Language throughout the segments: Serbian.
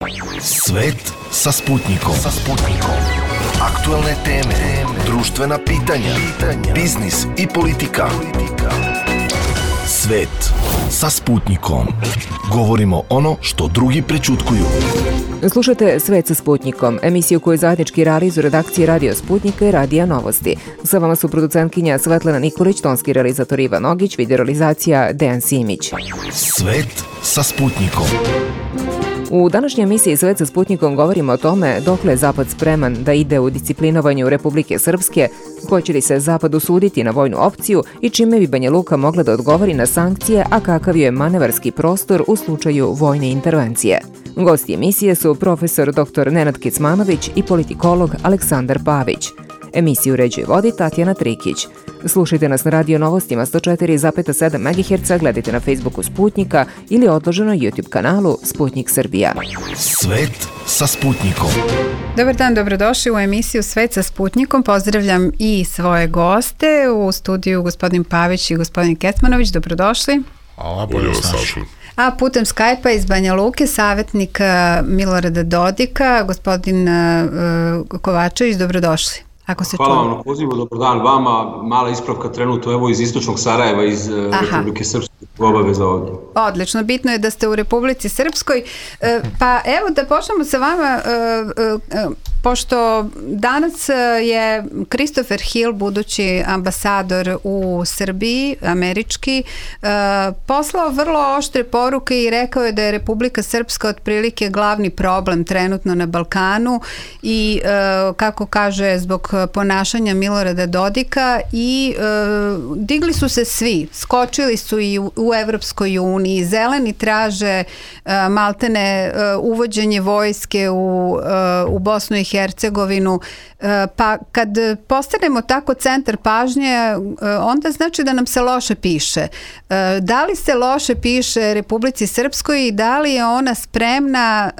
Svet sa Sputnikom. Aktualne teme, društvena pitanja, biznis i politika. Svet sa Sputnikom. Govorimo ono što drugi prećutkuju. Slušate Svet sa Sputnikom, emisiju koju zajednički realizuju redakcije Radio Sputnika i Radija Novosti. Sa vama su producentkinja Svetlana Nikolić, tonski realizator Ivan Ogić, videorealizacija Dejan Simić. Svet sa Sputnikom. U današnjoj emisiji Svet sa Sputnikom govorimo o tome dokle je Zapad spreman da ide u disciplinovanju Republike Srpske, hoće li se Zapad usuditi na vojnu opciju i čime bi Banja Luka mogla da odgovori na sankcije, a kakav je manevarski prostor u slučaju vojne intervencije. Gosti emisije su profesor dr. Nenad Kecmanović i politikolog Aleksandar Pavić. Emisiju uređuje i vodi Tatjana Trikić. Slušajte nas na Radio Novostima 104,7 MHz, gledajte na Facebooku Sputnika ili odloženo YouTube kanalu Sputnik Srbija. Svet sa Sputnikom. Dobar dan, dobrodošli u emisiju Svet sa Sputnikom. Pozdravljam i svoje goste u studiju, gospodin Pavić i gospodin Kecmanović. Dobrodošli. Hvala, bolje vas našli. A putem Skype-a iz Banja Luke, savjetnik Milorada Dodika, gospodin Kovačević, dobrodošli. Hvala vam na pozivu, dobar dan vama, mala ispravka trenutno evo iz istočnog Sarajeva, iz Republike Srpske, obaveza ovdje. Odlično, bitno je da ste u Republici Srpskoj, pa evo da počnemo sa vama, pošto danas je Christopher Hill, budući ambasador u Srbiji, američki, poslao vrlo oštre poruke i rekao je da je Republika Srpska otprilike glavni problem trenutno na Balkanu i kako kaže zbog ponašanja Milorada Dodika i digli su se svi, skočili su i u Evropskoj uniji, zeleni traže maltene uvođenje vojske u Bosnu i Hercegovinu, pa kad postanemo tako centar pažnje, onda znači da nam se loše piše. Da li se loše piše Republici Srpskoj i da li je ona spremna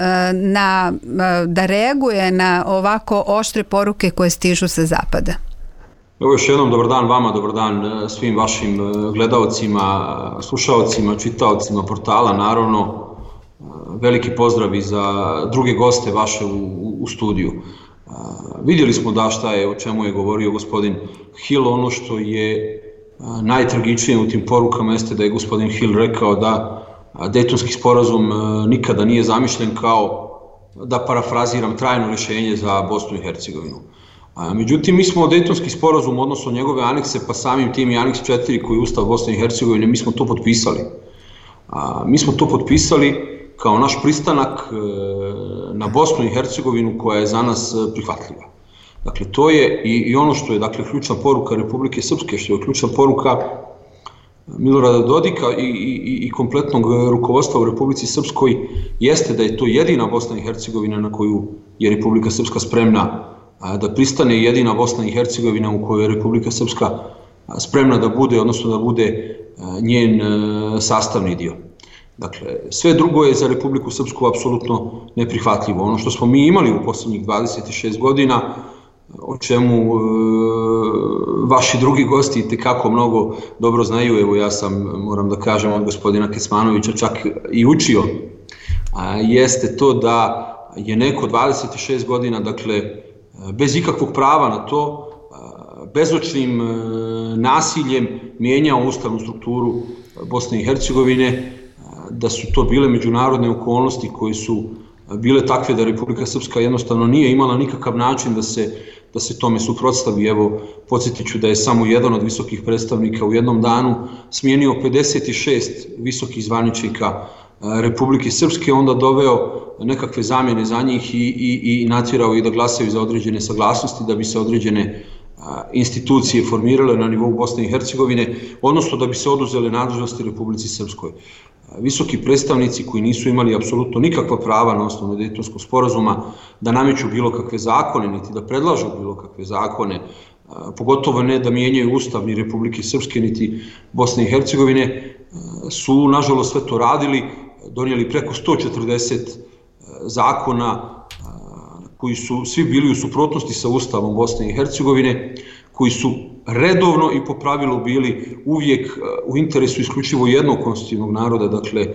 da reaguje na ovako oštre poruke koje stižu sa zapada? Evo još jednom dobar dan vama, dobar dan svim vašim gledaocima, slušaocima, čitaocima portala, naravno veliki pozdravi za druge goste vaše u studiju. Vidjeli smo o čemu je govorio gospodin Hill. Ono što je najtragičnije u tim porukama jeste da je gospodin Hill rekao da Dejtonski sporazum nikada nije zamišljen kao, da parafraziram, trajno rješenje za Bosnu i Hercegovinu. Međutim, mi smo Dejtonski sporazum, odnosno njegove anekse, pa samim tim i aneks 4 koji je Ustav Bosne i Hercegovine, mi smo to potpisali. Mi smo to potpisali kao naš pristanak na Bosnu i Hercegovinu koja je za nas prihvatljiva. Dakle, to je i ono što je ključna poruka Republike Srpske, što je ključna poruka Milorada Dodika i kompletnog rukovodstva u Republici Srpskoj, jeste da je to jedina Bosna i Hercegovina na koju je Republika Srpska spremna da pristane, jedina Bosna i Hercegovina u kojoj je Republika Srpska spremna da bude, odnosno da bude njen sastavni dio. Dakle, sve drugo je za Republiku Srpsku apsolutno neprihvatljivo. Ono što smo mi imali u posljednjih 26 godina, o čemu vaši drugi gosti itekako mnogo dobro znaju, evo ja sam, moram da kažem, od gospodina Kecmanovića čak i učio, jeste to da je neko 26 godina, dakle, bez ikakvog prava na to, bezočnim nasiljem mijenjao ustavnu strukturu Bosne i Hercegovine, da su to bile međunarodne okolnosti koje su bile takve da Republika Srpska jednostavno nije imala nikakav način da se tome suprotstavi. Evo, podsjetit ću da je samo jedan od visokih predstavnika u jednom danu smijenio 56 visokih zvaničnika Republike Srpske, onda doveo nekakve zamjene za njih i natjerao ih da glasaju za određene saglasnosti da bi se određene institucije formirale na nivou Bosne i Hercegovine, odnosno da bi se oduzele nadležnosti Republici Srpskoj. Visoki predstavnici koji nisu imali apsolutno nikakva prava na osnovu Dejtonskog sporazuma da nameću bilo kakve zakone, niti da predlažu bilo kakve zakone, pogotovo ne da mijenjaju Ustav ni Republike Srpske niti Bosne i Hercegovine, su nažalost sve to radili, donijeli preko 140 zakona koji su svi bili u suprotnosti sa Ustavom Bosne i Hercegovine, koji su redovno i po pravilu bili uvijek u interesu isključivo jednog konstitutivnog naroda, dakle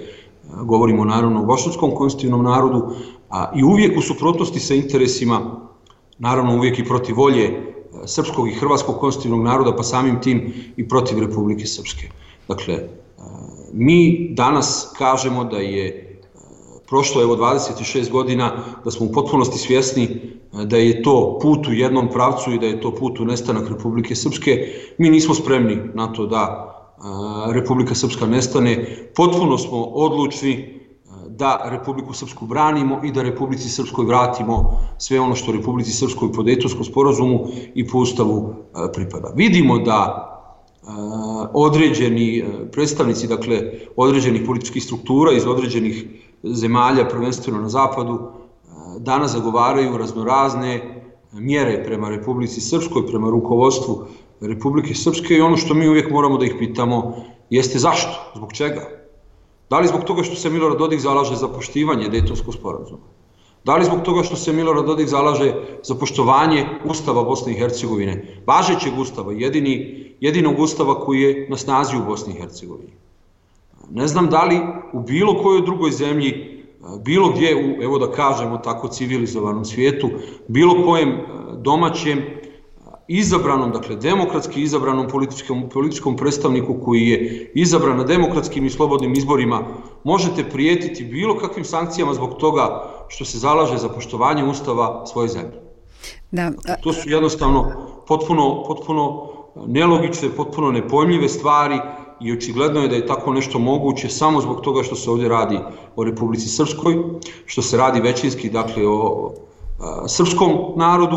govorimo naravno o bošnjačkom konstitutivnom narodu, i uvijek u suprotnosti sa interesima, naravno uvijek i protiv volje srpskog i hrvatskog konstitutivnog naroda, pa samim tim i protiv Republike Srpske. Dakle, mi danas kažemo da je prošlo 26 godina, da smo u potpunosti svjesni da je to put u jednom pravcu i da je to put u nestanak Republike Srpske. Mi nismo spremni na to da Republika Srpska nestane. Potpuno smo odlučni da Republiku Srpsku branimo i da Republici Srpskoj vratimo sve ono što Republici Srpskoj po Dejtonskom sporazumu i po Ustavu pripada. Vidimo da određeni predstavnici, dakle određenih političkih struktura iz određenih zemalja, prvenstveno na zapadu, danas zagovaraju raznorazne mjere prema Republici Srpskoj, prema rukovodstvu Republike Srpske, i ono što mi uvijek moramo da ih pitamo jeste zašto, zbog čega? Da li zbog toga što se Milorad Dodik zalaže za poštivanje Dejtonskog sporazuma? Da li zbog toga što se Milorad Dodik zalaže za poštovanje Ustava Bosne i Hercegovine, važećeg Ustava, jedinog Ustava koji je na snazi u Bosni i Hercegovini? Ne znam da li u bilo kojoj drugoj zemlji, bilo gdje, evo da kažemo tako, civilizovanom svijetu, bilo kojem domaćem izabranom, dakle demokratski izabranom političkom predstavniku koji je izabran na demokratskim i slobodnim izborima, možete prijetiti bilo kakvim sankcijama zbog toga što se zalaže za poštovanje Ustava svoje zemlje. Da. To su jednostavno potpuno nelogične, potpuno nepojmljive stvari, i očigledno je da je tako nešto moguće samo zbog toga što se ovdje radi o Republici Srpskoj, što se radi većinski, dakle, o srpskom narodu,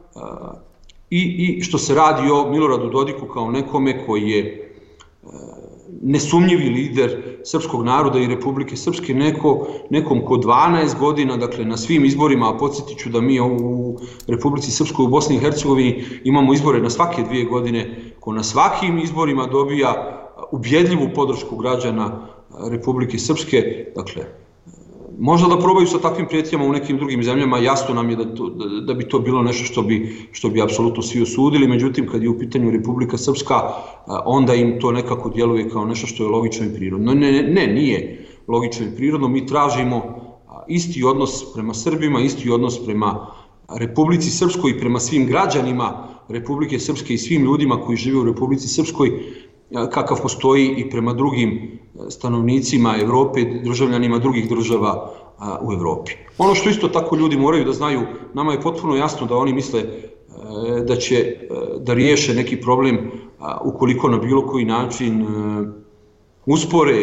i što se radi o Miloradu Dodiku kao nekome koji je nesumnjivi lider srpskog naroda i Republike Srpske, nekom ko 12 godina, dakle na svim izborima, a podsjetit ću da mi u Republici Srpskoj u Bosni i Hercegovini imamo izbore na svake 2 godine, ko na svakim izborima dobija ubjedljivu podršku građana Republike Srpske. Dakle, možda da probaju sa takvim prijetnjama u nekim drugim zemljama, jasno nam je da bi to bilo nešto što bi apsolutno svi osudili, međutim kad je u pitanju Republika Srpska, onda im to nekako djeluje kao nešto što je logično i prirodno. Ne, nije logično i prirodno. Mi tražimo isti odnos prema Srbima, isti odnos prema Republici Srpskoj i prema svim građanima Republike Srpske i svim ljudima koji žive u Republici Srpskoj, kakav postoji i prema drugim stanovnicima Evrope, državljanima drugih država u Evropi. Ono što isto tako ljudi moraju da znaju, nama je potpuno jasno da oni misle da će da riješe neki problem ukoliko na bilo koji način uspore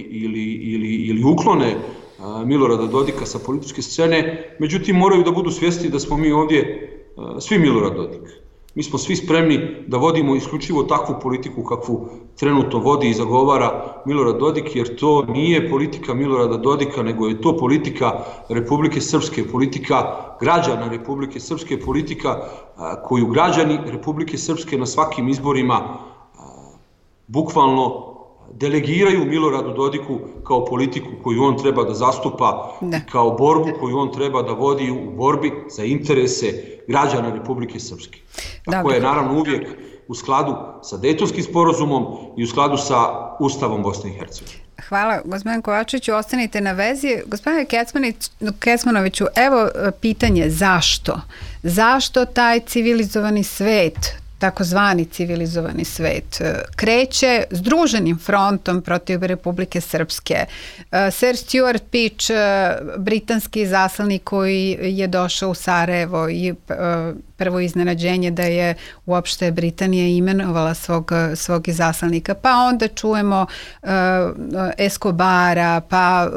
ili uklone Milorada Dodika sa političke scene, međutim moraju da budu svjesni da smo mi ovdje svi Milorad Dodik. Mi smo svi spremni da vodimo isključivo takvu politiku kakvu trenutno vodi i zagovara Milorad Dodik, jer to nije politika Milorada Dodika, nego je to politika Republike Srpske, politika građana Republike Srpske, politika koju građani Republike Srpske na svakim izborima bukvalno delegiraju Miloradu Dodiku kao politiku koju on treba da zastupa, kao borbu koju on treba da vodi u borbi za interese građana Republike Srpske. Tako je naravno uvijek u skladu sa Dejtonskim sporazumom i u skladu sa Ustavom Bosne i Hercegovine. Hvala, gospodin Kovačeviću, ostanite na vezi. Gospodine Kecmanoviću, evo pitanje zašto? Zašto taj civilizovani svet, takozvani civilizovani svet, kreće združenim frontom protiv Republike Srpske? Sir Stuart Peach, britanski izaslanik koji je došao u Sarajevo, i prvo iznenađenje da je uopšte Britanija imenovala svog izaslanika, pa onda čujemo Escobara, pa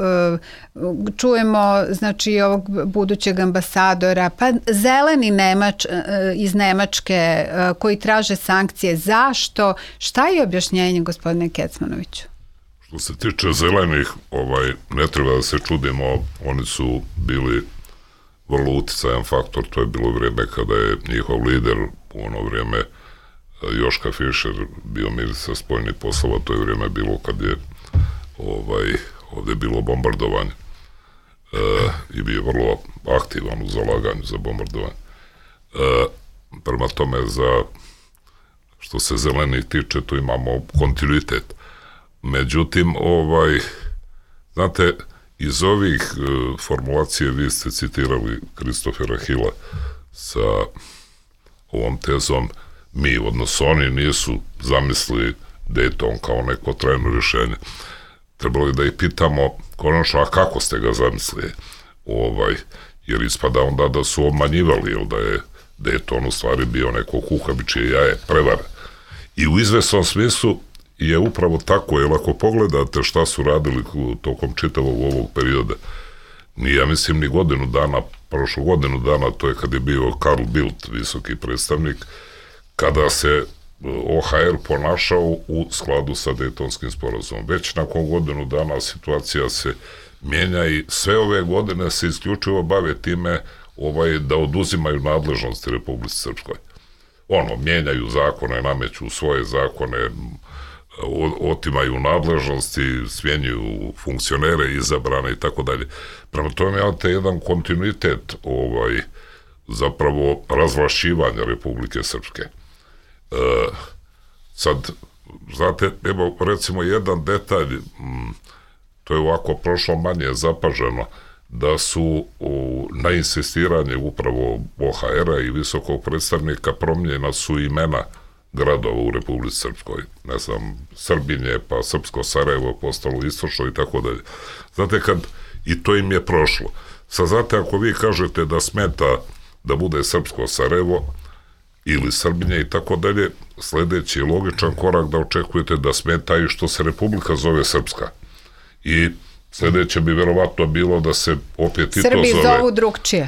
čujemo znači ovog budućeg ambasadora, pa zeleni iz Nemačke koji traže sankcije. Zašto? Šta je objašnjenje, gospodine Kecmanoviću? Što se tiče zelenih, ne treba da se čudimo, oni su bili vrlo uticajan faktor. To je bilo vrijeme kada je njihov lider, u ono vrijeme Joška Fischer, bio ministar spoljnih poslova. To je vrijeme bilo kad je ovdje bilo bombardovanje, i bio vrlo aktivan u zalaganju za bombardovanje. Prema tome, što se zelenih tiče, tu imamo kontinuitet. Međutim, Znate, iz ovih formulacije vi ste citirali Christophera Hilla sa ovom tezom mi, odnosno oni nisu zamislili Dayton kao neko trajno rješenje. Trebalo je da ih pitamo konačno, a kako ste ga zamislili? Jer ispada onda da su obmanjivali, jer da je Dayton u stvari bio neko kukavičije jaje, prevara. I u izvesnom smislu je upravo tako, jer ako pogledate šta su radili tokom čitavog ovog perioda, ja mislim ni godinu dana, prošlo godinu dana, to je kad je bio Carl Bildt, visoki predstavnik, kada se OHR ponašao u skladu sa Daytonskim sporazumom. Već nakon godinu dana situacija se mijenja i sve ove godine se isključivo bave time da oduzimaju nadležnosti Republici Srpskoj. Mijenjaju zakone, nameću svoje zakone, otimaju nadležnosti, smjenjuju funkcionere, izabrane i tako dalje. Prema tome imate jedan kontinuitet zapravo razvlašćivanja Republike Srpske. Sad, znate, evo recimo jedan detalj, to je ovako prošlo manje zapaženo, da su na insistiranje upravo OHR-a i visokog predstavnika promijenjena su imena gradova u Republici Srpskoj. Ne znam, Srbinje, pa Srpsko Sarajevo postalo istočno i tako dalje. Znate, i to im je prošlo. Sad, znate, ako vi kažete da smeta da bude Srpsko Sarajevo ili Srbinje i tako dalje, sljedeći je logičan korak da očekujete da smeta i što se Republika zove Srpska. I sljedeće bi verovatno bilo da se opet i to zove... Srbi zovu drugčije.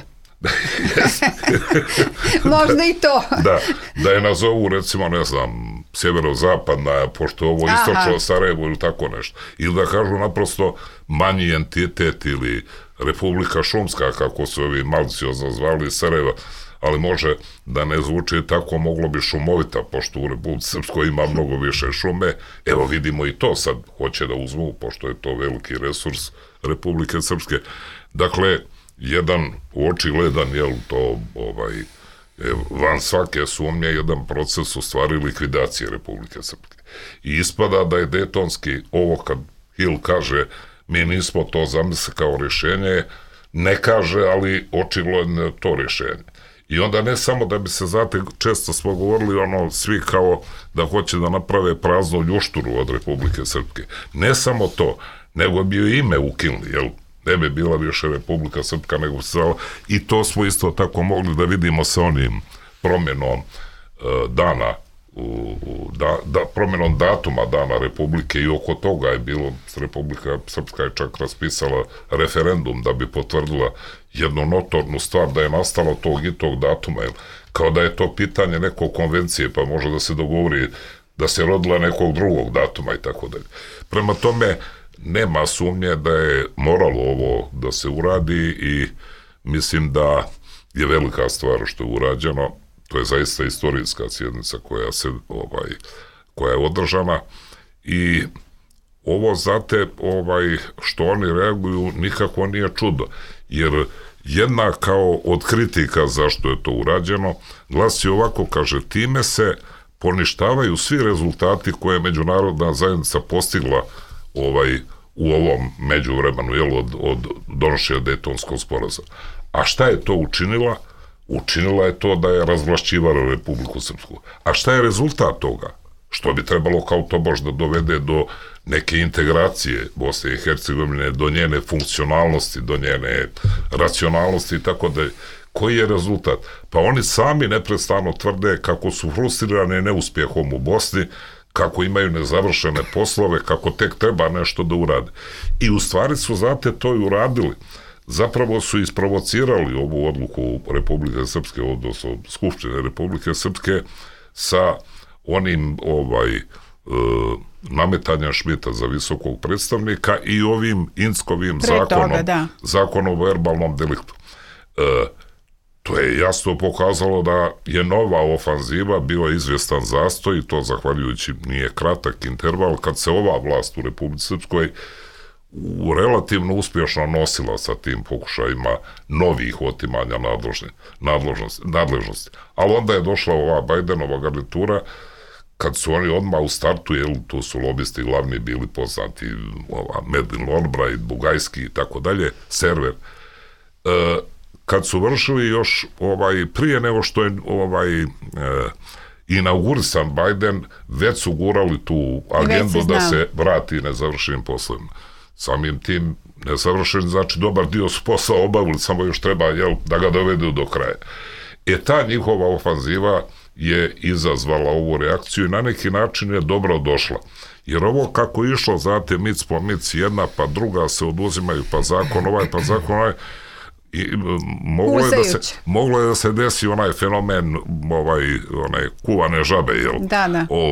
Možda i to. Da je nazovu, recimo, ne znam, sjeverozapadna, pošto je ovo istočno Sarajevo ili tako nešto. Ili da kažu naprosto manji entitet ili Republika Šumska, kako su ovi maliciozno zvali Sarajeva, ali može da ne zvuči tako, moglo bi Šumovita, pošto u Republici Srpskoj ima mnogo više šume. Evo vidimo i to sad hoće da uzmu, pošto je to veliki resurs Republike Srpske. Dakle, jedan očigledan, van svake sumnje, jedan proces u stvari likvidacije Republike Srpske. I ispada da je Daytonski, ovo kad Hill kaže, mi nismo to zamislili kao rješenje, ne kaže, ali očigledno je to rješenje. I onda ne samo da bi se, znate, često smo govorili svi kao da hoće da naprave praznu ljušturu od Republike Srpske. Ne samo to, nego bi joj ime ukinuli, jel? Ne bi bila više Republika Srpska, nego bi se zvala. I to smo isto tako mogli da vidimo sa onim promjenom dana, promjenom datuma dana Republike, i oko toga je bilo, Republika Srpska je čak raspisala referendum da bi potvrdila jednu notornu stvar da je nastalo tog i tog datuma, kao da je to pitanje nekog konvencije, pa može da se dogovori da se rodila nekog drugog datuma i tako dalje. Prema tome, nema sumnje da je moralo ovo da se uradi i mislim da je velika stvar što je urađeno. To je zaista istorijska sjednica koja je održana i ovo, znate, što oni reaguju nikako nije čudo, jer jedna kao od kritika zašto je to urađeno glasi ovako, kaže, time se poništavaju svi rezultati koje je međunarodna zajednica postigla u ovom međuvremenu, od donošenja Daytonskog sporazuma. A šta je to učinila? Učinila je to da je razvlašćivala Republiku Srpsku. A šta je rezultat toga? Što bi trebalo kao to možda dovede do neke integracije Bosne i Hercegovine, do njene funkcionalnosti, do njene racionalnosti i tako da. Koji je rezultat? Pa oni sami neprestano tvrde kako su frustrirani neuspjehom u Bosni, kako imaju nezavršene poslove, kako tek treba nešto da urade. I u stvari su, znate, to i uradili. Zapravo su isprovocirali ovu odluku Republike Srpske, odnosno Skupštine Republike Srpske, sa onim nametanja Šmita za visokog predstavnika i ovim Inckovim zakonom o verbalnom deliktu. To je jasno pokazalo da je nova ofanziva bila izvjestan zastoj, i to zahvaljujući nije kratak interval, kad se ova vlast u Republici Srpskoj relativno uspješno nosila sa tim pokušajima novih otimanja nadležnosti. Ali onda je došla ova Bajdenova garnitura, kad su oni odmah u startu, tu su lobisti glavni bili poznati, Medlin Albright, Bugajski i tako dalje, server, kad su vršili još prije nego što je inaugurisan Biden, već su gurali tu agendu da se vrati nezavršenim poslovima. Samim tim nezavršen, znači dobar dio su posao obavili, samo još treba da ga dovedu do kraja. Ta njihova ofanziva je izazvala ovu reakciju i na neki način je dobro došla. Jer ovo kako je išlo, znate, mic po mic, jedna pa druga se oduzimaju, pa zakon ovaj, i moglo je da se desi onaj fenomen onaj kuvane žabe, jel? Da.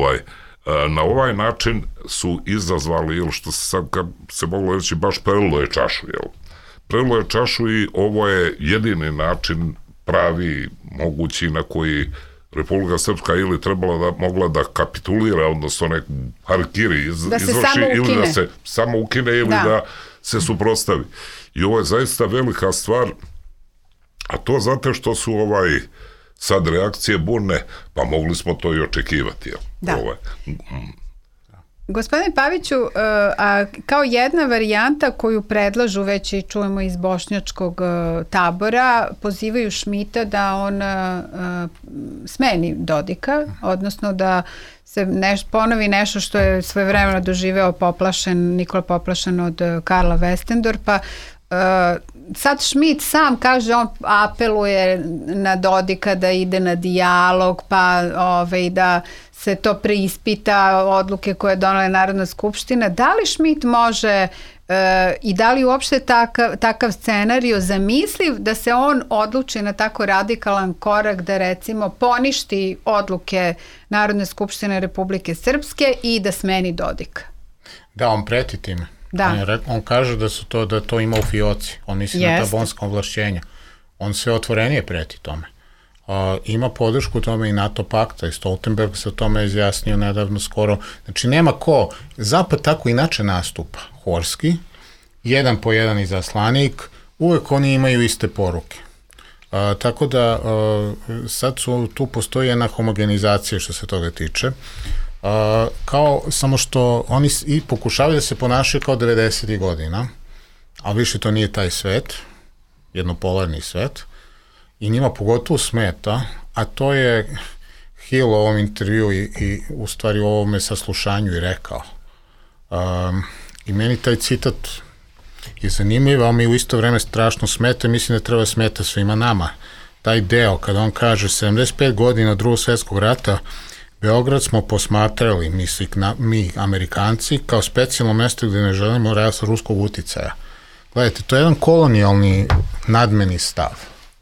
Na ovaj način su izazvali, što se sad se moglo reći, baš prelilo je čašu, jel? Prelilo je čašu i ovo je jedini način pravi, mogući, na koji Republika Srpska ili mogla da kapitulira, odnosno nek harkiri izvrši, ili da se samo ukine ili da se suprotstavi. I ovo je zaista velika stvar, a to zato što su sad reakcije burne, pa mogli smo to i očekivati. Jel? Da. Gospodine Paviću, a kao jedna varijanta koju predlažu već i čujemo iz bošnjačkog tabora, pozivaju Šmita da on smeni Dodika, odnosno da se ponovi nešto što je svojevremeno doživeo Nikola Poplašen od Karla Westendorpa. Sad Šmit sam kaže, on apeluje na Dodika da ide na dijalog, pa da se to preispita, odluke koje je donela Narodna skupština. Da li Šmit može i da li uopšte takav scenario zamisliv da se on odluči na tako radikalan korak da recimo poništi odluke Narodne skupštine Republike Srpske i da smeni Dodika? Da, on preti time. On kaže da to ima u fioci. On misli na ta bonska ovlašćenja. On sve otvorenije preti tome. Ima podršku tome i NATO pakta i Stoltenberg se o tome izjasnio nedavno skoro. Znači nema ko. Zapad tako inače nastupa. Horski, jedan po jedan izaslanik, uvek oni imaju iste poruke. Tako da sad tu postoji jedna homogenizacija što se toga tiče. Samo što oni i pokušavaju da se ponašaju kao 90. godina, a više to nije taj svet, jednopolarni svet, i njima pogotovo smeta, a to je Hill u ovom intervju i u stvari u ovome saslušanju i rekao. I meni taj citat je zanimljiv, a mi u isto vreme strašno smeta i mislim da treba smeta svima nama. Taj deo kada on kaže 75 godina Drugog svjetskog rata Beograd smo posmatrali, mi Amerikanci, kao specijalno mesto gde ne želimo rast ruskog uticaja. Gledajte, to je jedan kolonijalni nadmeni stav.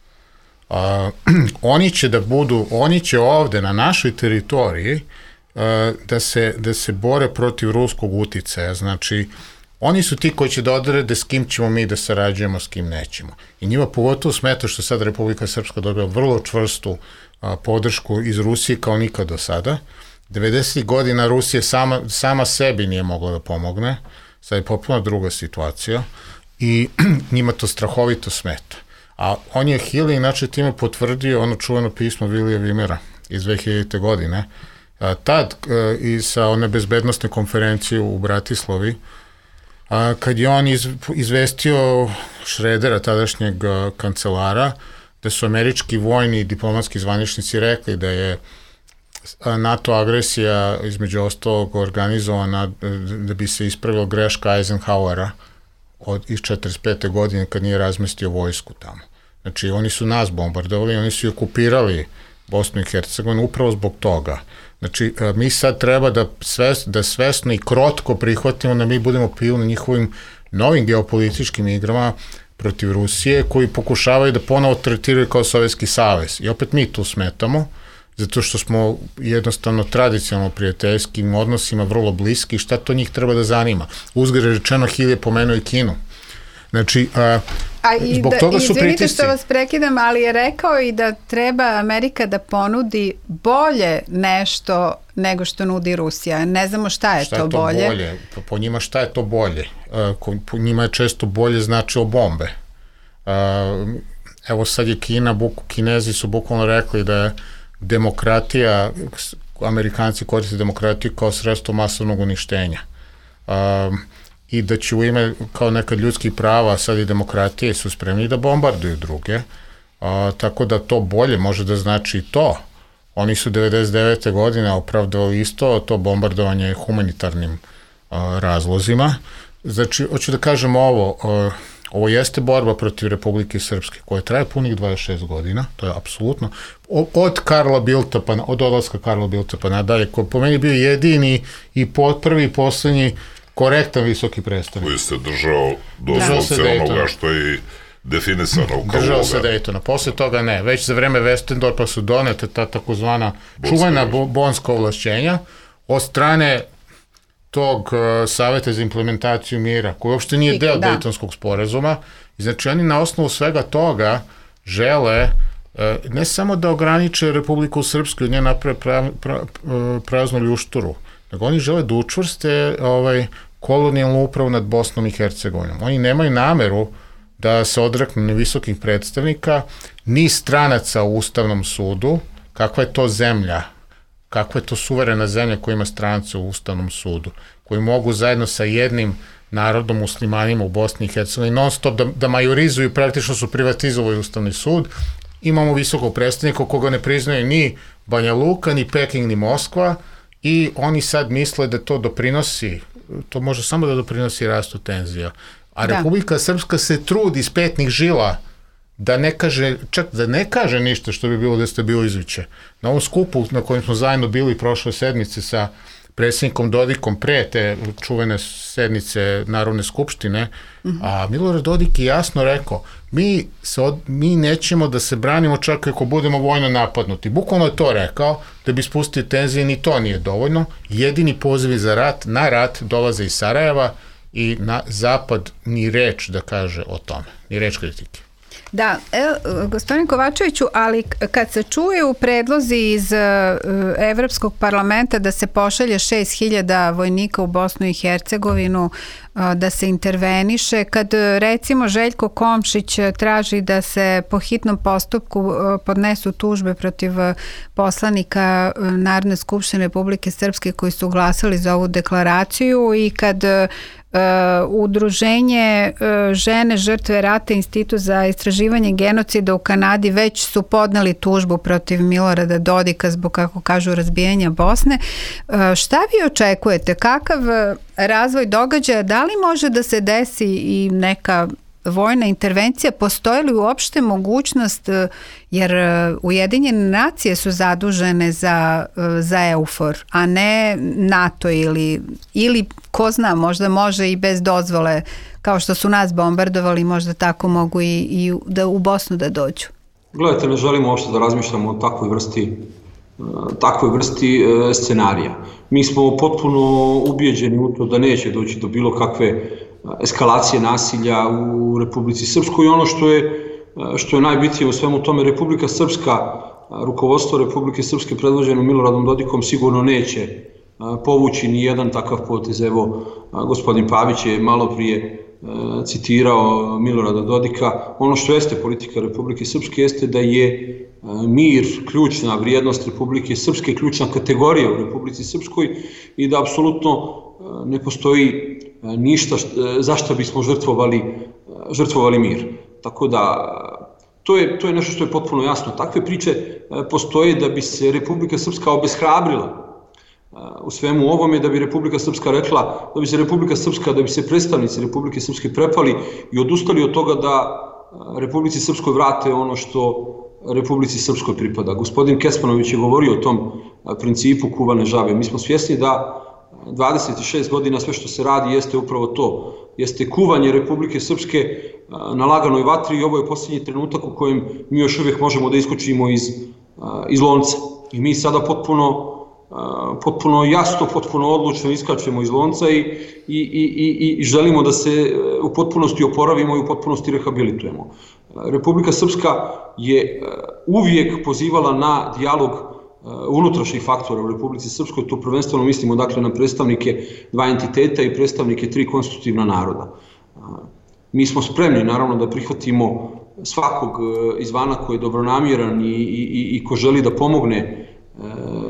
Oni će ovde na našoj teritoriji da se bore protiv ruskog uticaja. Znači, oni su ti koji će da odrede s kim ćemo mi da sarađujemo, s kim nećemo. I njima pogotovo smeta što sad Republika Srpska dobila vrlo čvrstu podršku iz Rusije kao nikad do sada. 90. godina Rusija sama sebi nije mogla da pomogne. Sad je potpuno druga situacija i njima to strahovito smeta. A on je Hill inače time potvrdio ono čuveno pismo Vilija Vimera iz 2000. godine. Tad i sa one bezbednostne konferencije u Bratislavi, kad je on izvestio Šredera, tadašnjeg kancelara, da su američki vojni i diplomatski zvaničnici rekli da je NATO agresija između ostalog organizovana da bi se ispravila greška Eisenhowera iz 45. godine kad nije razmestio vojsku tamo. Znači oni su nas bombardovali, oni su okupirali Bosnu i Hercegovinu upravo zbog toga. Znači mi sad treba da svesno i krotko prihvatimo da mi budemo piju na njihovim novim geopolitičkim igrama protiv Rusije, koji pokušavaju da ponovo tretiraju kao Sovjetski savez. I opet mi tu smetamo, zato što smo jednostavno tradicionalno prijateljskim odnosima vrlo bliski, šta to njih treba da zanima. Uzgred rečeno, Hill je pomenuo i Kinu. Znači, zbog toga su pritisci. Izvinite što vas prekidam, ali je rekao i da treba Amerika da ponudi bolje nešto nego što nudi Rusija. Ne znamo šta je to bolje. Po njima šta je to bolje? Po njima je često bolje značilo bombe. Evo sad je Kinezi su bukvalno rekli da je demokratija Amerikanci koriste demokratiju kao sredstvo masovnog uništenja. I da će u ime kao nekad ljudskih prava, sad i demokratije, su spremni da bombarduju druge. Tako da to bolje može da znači i to. Oni su 99. godine opravdali isto to bombardovanje humanitarnim razlozima. Znači, hoću da kažem ovo jeste borba protiv Republike Srpske, koja traje punih 26 godina, to je apsolutno, od Karla Bildta, od odlaska Karla Bildta pa nadalje, koji po meni bio jedini i prvi i poslednji korektan visoki predstavnik. Koji se držao doslovce onoga što je definisano kao uloga. Držao se Daytona, posle toga ne. Već za vreme Westendorpa su donete ta takozvana čuvena bonska ovlašćenja od strane tog saveta za implementaciju mira, koji uopšte nije deo Daytonskog sporazuma. I znači oni na osnovu svega toga žele ne samo da ograniče Republiku Srpsku i nje naprave praznu ljušturu, nego oni žele da učvrste kolonijalnu upravu nad Bosnom i Hercegovinom. Oni nemaju nameru da se odreknu ni visokih predstavnika, ni stranaca u Ustavnom sudu, kakva je to zemlja, kakva je to suverena zemlja koja ima strance u Ustavnom sudu, koji mogu zajedno sa jednim narodom muslimanima u Bosni i Hercegovini non stop da majorizuju, praktično su privatizovali Ustavni sud. Imamo visokog predstavnika koga ne priznaje ni Banja Luka, ni Peking, ni Moskva i oni sad misle da to doprinosi, to može samo da doprinosi rastu tenzija. A Republika Srpska se trudi iz petnih žila da ne kaže, čak da ne kaže ništa što bi bilo destabilizujuće. Na ovom skupu na kojem smo zajedno bili prošle sedmice sa predsjednikom Dodikom pre te čuvene sednice Narodne skupštine, a Milorad Dodik je jasno rekao, mi nećemo da se branimo čak ako budemo vojno napadnuti. Bukvalno je to rekao, da bi spustio tenzije, ni to nije dovoljno. Jedini pozivi za rat, na rat dolaze iz Sarajeva i na zapad ni reč da kaže o tome, ni reč kritike. Da, gospodin Kovačeviću, ali kad se čuju predlozi iz Evropskog parlamenta da se pošalje 6.000 vojnika u Bosnu i Hercegovinu, da se interveniše, kad recimo Željko Komšić traži da se po hitnom postupku podnesu tužbe protiv poslanika Narodne skupštine Republike Srpske koji su glasali za ovu deklaraciju i kad Udruženje žene žrtve rata, Institut za istraživanje genocida u Kanadi već su podneli tužbu protiv Milorada Dodika zbog, kako kažu, razbijanja Bosne. Šta vi očekujete? Kakav razvoj događaja? Da li može da se desi i neka vojna intervencija? Postoji li uopšte mogućnost, jer Ujedinjene nacije su zadužene za EUFOR, a ne NATO ili ko zna, možda može i bez dozvole, kao što su nas bombardovali, možda tako mogu i da u Bosnu da dođu. Gledajte, ne želimo uopšte da razmišljamo o takvoj vrsti scenarija. Mi smo potpuno ubijeđeni u to da neće doći do bilo kakve eskalacije nasilja u Republici Srpskoj i ono što je najbitnije u svemu tome, Republika Srpska, rukovodstvo Republike Srpske predvođeno Miloradom Dodikom sigurno neće povući ni jedan takav potez. Evo, gospodin Pavić je malo prije citirao Milorada Dodika. Ono što jeste politika Republike Srpske jeste da je mir ključna vrijednost Republike Srpske, ključna kategorija u Republici Srpskoj i da apsolutno ne postoji ništa za što bismo žrtvovali mir. Tako da, to je nešto što je potpuno jasno. Takve priče postoje da bi se Republika Srpska obeshrabrila u svemu ovome, da bi Republika Srpska rekla, da bi se predstavnici Republike Srpske prepali i odustali od toga da Republici Srpskoj vrate ono što Republici Srpskoj pripada. Gospodin Kesmanović je govorio o tom principu kuvane žabe. Mi smo svjesni da 26 godina sve što se radi jeste upravo to. Jeste kuvanje Republike Srpske na laganoj vatri i ovo je posljednji trenutak u kojem mi još uvijek možemo da iskočimo iz lonca. I mi sada potpuno jasno, potpuno odlučno iskačemo iz lonca i želimo da se u potpunosti oporavimo i u potpunosti rehabilitujemo. Republika Srpska je uvijek pozivala na dijalog unutrašnjih faktora u Republici Srpskoj, tu prvenstveno mislimo dakle na predstavnike dva entiteta i predstavnike tri konstitutivna naroda. Mi smo spremni naravno da prihvatimo svakog izvana koji je dobronamjeran i ko želi da pomogne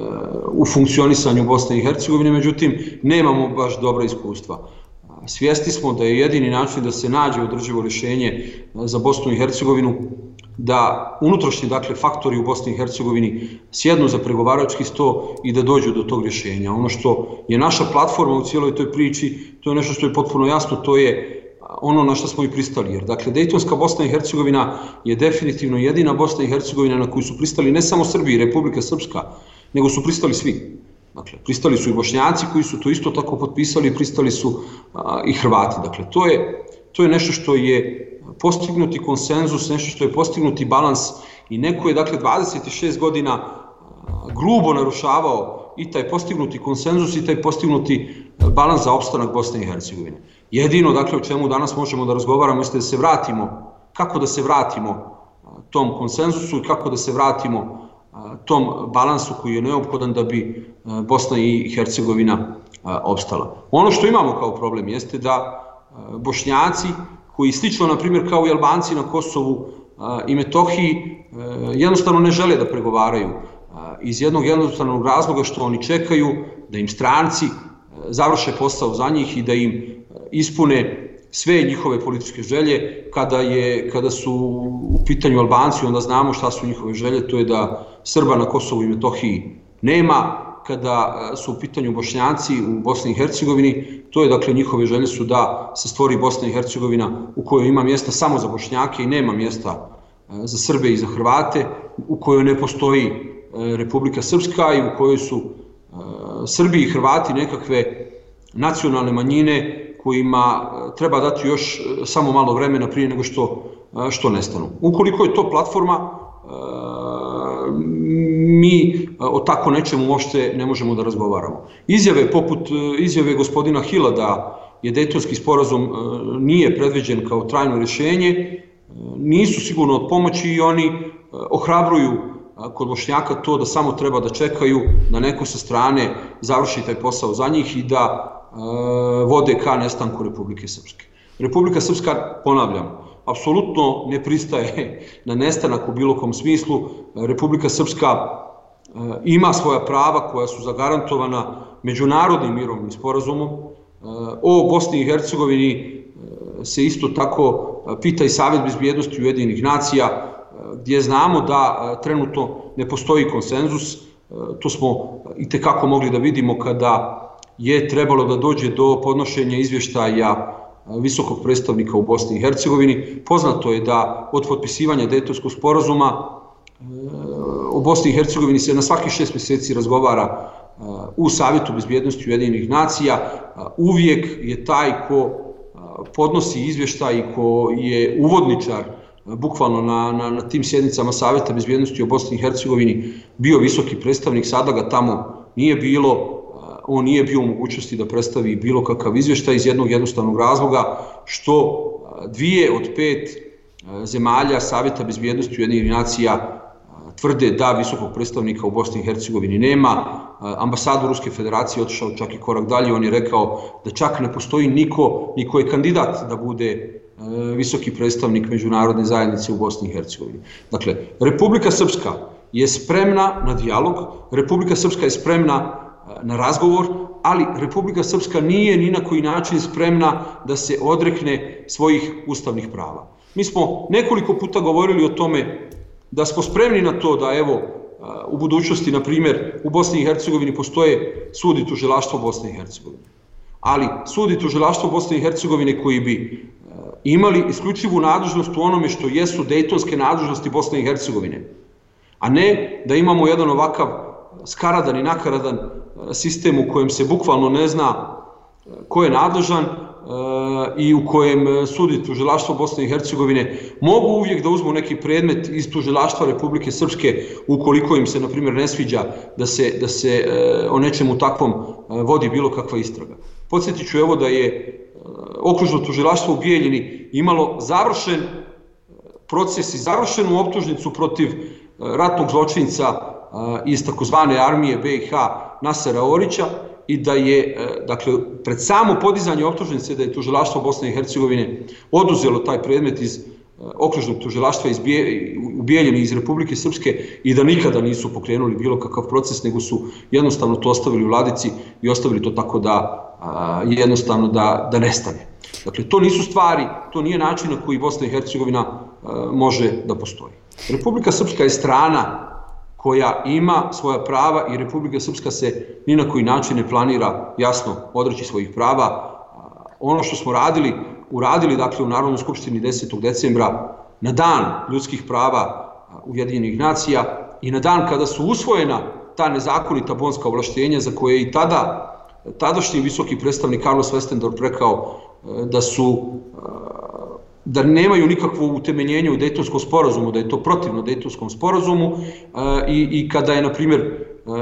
u funkcionisanju Bosne i Hercegovine, međutim nemamo baš dobra iskustva. Svjesni smo da je jedini način da se nađe održivo rješenje za Bosnu i Hercegovinu da unutrašnji, dakle, faktori u Bosni i Hercegovini sjednu za pregovarački sto i da dođu do tog rješenja. Ono što je naša platforma u cijeloj toj priči, to je nešto što je potpuno jasno, to je ono na što smo i pristali. Jer, dakle, Dejtonska Bosna i Hercegovina je definitivno jedina Bosna i Hercegovina na koju su pristali ne samo Srbi i Republika Srpska, nego su pristali svi. Dakle, pristali su i Bošnjaci koji su to isto tako potpisali, pristali su i Hrvati. Dakle, to je nešto što je postignuti konsenzus, nešto što je postignuti balans i neko je, dakle, 26 godina grubo narušavao i taj postignuti konsenzus i taj postignuti balans za opstanak Bosne i Hercegovine. Jedino, dakle, o čemu danas možemo da razgovaramo jeste da se vratimo, kako da se vratimo tom konsenzusu i kako da se vratimo tom balansu koji je neophodan da bi Bosna i Hercegovina opstala. Ono što imamo kao problem jeste da Bošnjaci, koji slično, na primjer, kao i Albanci na Kosovu i Metohiji, jednostavno ne žele da pregovaraju iz jednog jednostavnog razloga što oni čekaju da im stranci završe posao za njih i da im ispune sve njihove političke želje. Kada su u pitanju Albanci, onda znamo šta su njihove želje, to je da Srba na Kosovu i Metohiji nema. Kada su u pitanju Bošnjaci u Bosni i Hercegovini, to je, dakle, njihove želje su da se stvori Bosna i Hercegovina u kojoj ima mjesta samo za Bošnjake i nema mjesta za Srbe i za Hrvate, u kojoj ne postoji Republika Srpska i u kojoj su Srbi i Hrvati nekakve nacionalne manjine kojima treba dati još samo malo vremena prije nego što nestanu. Ukoliko je to platforma, mi o tako nečemu uopšte ne možemo da razgovaramo. Izjave poput izjave gospodina Hila da je Dejtonski sporazum nije predviđen kao trajno rješenje, nisu sigurno od pomoći i oni ohrabruju kod Bošnjaka to da samo treba da čekaju da neko sa strane završi taj posao za njih i da vode ka nestanku Republike Srpske. Republika Srpska, ponavljam, apsolutno ne pristaje na nestanak u bilo kom smislu. Republika Srpska ima svoja prava koja su zagarantovana međunarodnim mirovnim sporazumom. O Bosni i Hercegovini se isto tako pita i Savet bezbjednosti Ujedinjenih nacija, gdje znamo da trenutno ne postoji konsenzus. To smo itekako mogli da vidimo kada je trebalo da dođe do podnošenja izvještaja visokog predstavnika u Bosni i Hercegovini. Poznato je da od potpisivanja Dejtonskog sporazuma o Bosni i Hercegovini se na svaki 6 mjeseci razgovara u Savjetu bezbjednosti Ujedinjenih nacija. Uvijek je taj ko podnosi izvještaj i ko je uvodničar bukvalno na tim sjednicama Savjeta bezbjednosti o Bosni i Hercegovini bio visoki predstavnik. Sada ga tamo nije bilo. On nije bio u mogućnosti da predstavi bilo kakav izvještaj iz jednog jednostavnog razloga što 2 od 5 zemalja Savjeta bezbjednosti Ujedinjenih nacija tvrde da visokog predstavnika u Bosni i Hercegovini nema. Ambasador Ruske federacije otišao čak i korak dalje, on je rekao da čak ne postoji niko je kandidat da bude visoki predstavnik međunarodne zajednice u Bosni i Hercegovini. Dakle, Republika Srpska je spremna na dijalog, Republika Srpska je spremna na razgovor, ali Republika Srpska nije ni na koji način spremna da se odrekne svojih ustavnih prava. Mi smo nekoliko puta govorili o tome da smo spremni na to da, evo, u budućnosti, na primjer, u Bosni i Hercegovini postoje sud i tužilaštvo Bosne i Hercegovine. Ali sud i tužilaštvo Bosne i Hercegovine koji bi imali isključivu nadležnost u onome što jesu dejtonske nadležnosti Bosne i Hercegovine, a ne da imamo jedan ovakav skaradan i nakaradan sistem u kojem se bukvalno ne zna ko je nadležan i u kojem sud i tužilaštvo Bosne i Hercegovine mogu uvijek da uzmu neki predmet iz tužilaštva Republike Srpske ukoliko im se, na primjer, ne sviđa da se o nečemu takvom vodi bilo kakva istraga. Podsjetit ću, evo, da je okružno tužilaštvo u Bijeljini imalo završen proces i završenu optužnicu protiv ratnog zločinca iz takozvane armije BiH Nasera Orića i da je, dakle, pred samo podizanje optužnice da je tužilaštvo Bosne i Hercegovine oduzelo taj predmet iz okružnog tužilaštva ubijeljeni iz Republike Srpske i da nikada nisu pokrenuli bilo kakav proces, nego su jednostavno to ostavili u ladici i ostavili to tako da jednostavno da nestane. Dakle, to nisu stvari, to nije način na koji Bosna i Hercegovina može da postoji. Republika Srpska je strana koja ima svoja prava i Republika Srpska se ni na koji način ne planira jasno odreći svojih prava. Ono što smo uradili dakle u Narodnoj skupštini 10. decembra na dan ljudskih prava Ujedinjenih nacija i na dan kada su usvojena ta nezakonita bonska ovlaštenja za koje i tadašnji visoki predstavnik Carlos Westendorp rekao da nemaju nikakvo utemeljenje u Dejtonskom sporazumu, da je to protivno Dejtonskom sporazumu i kada je, na primjer,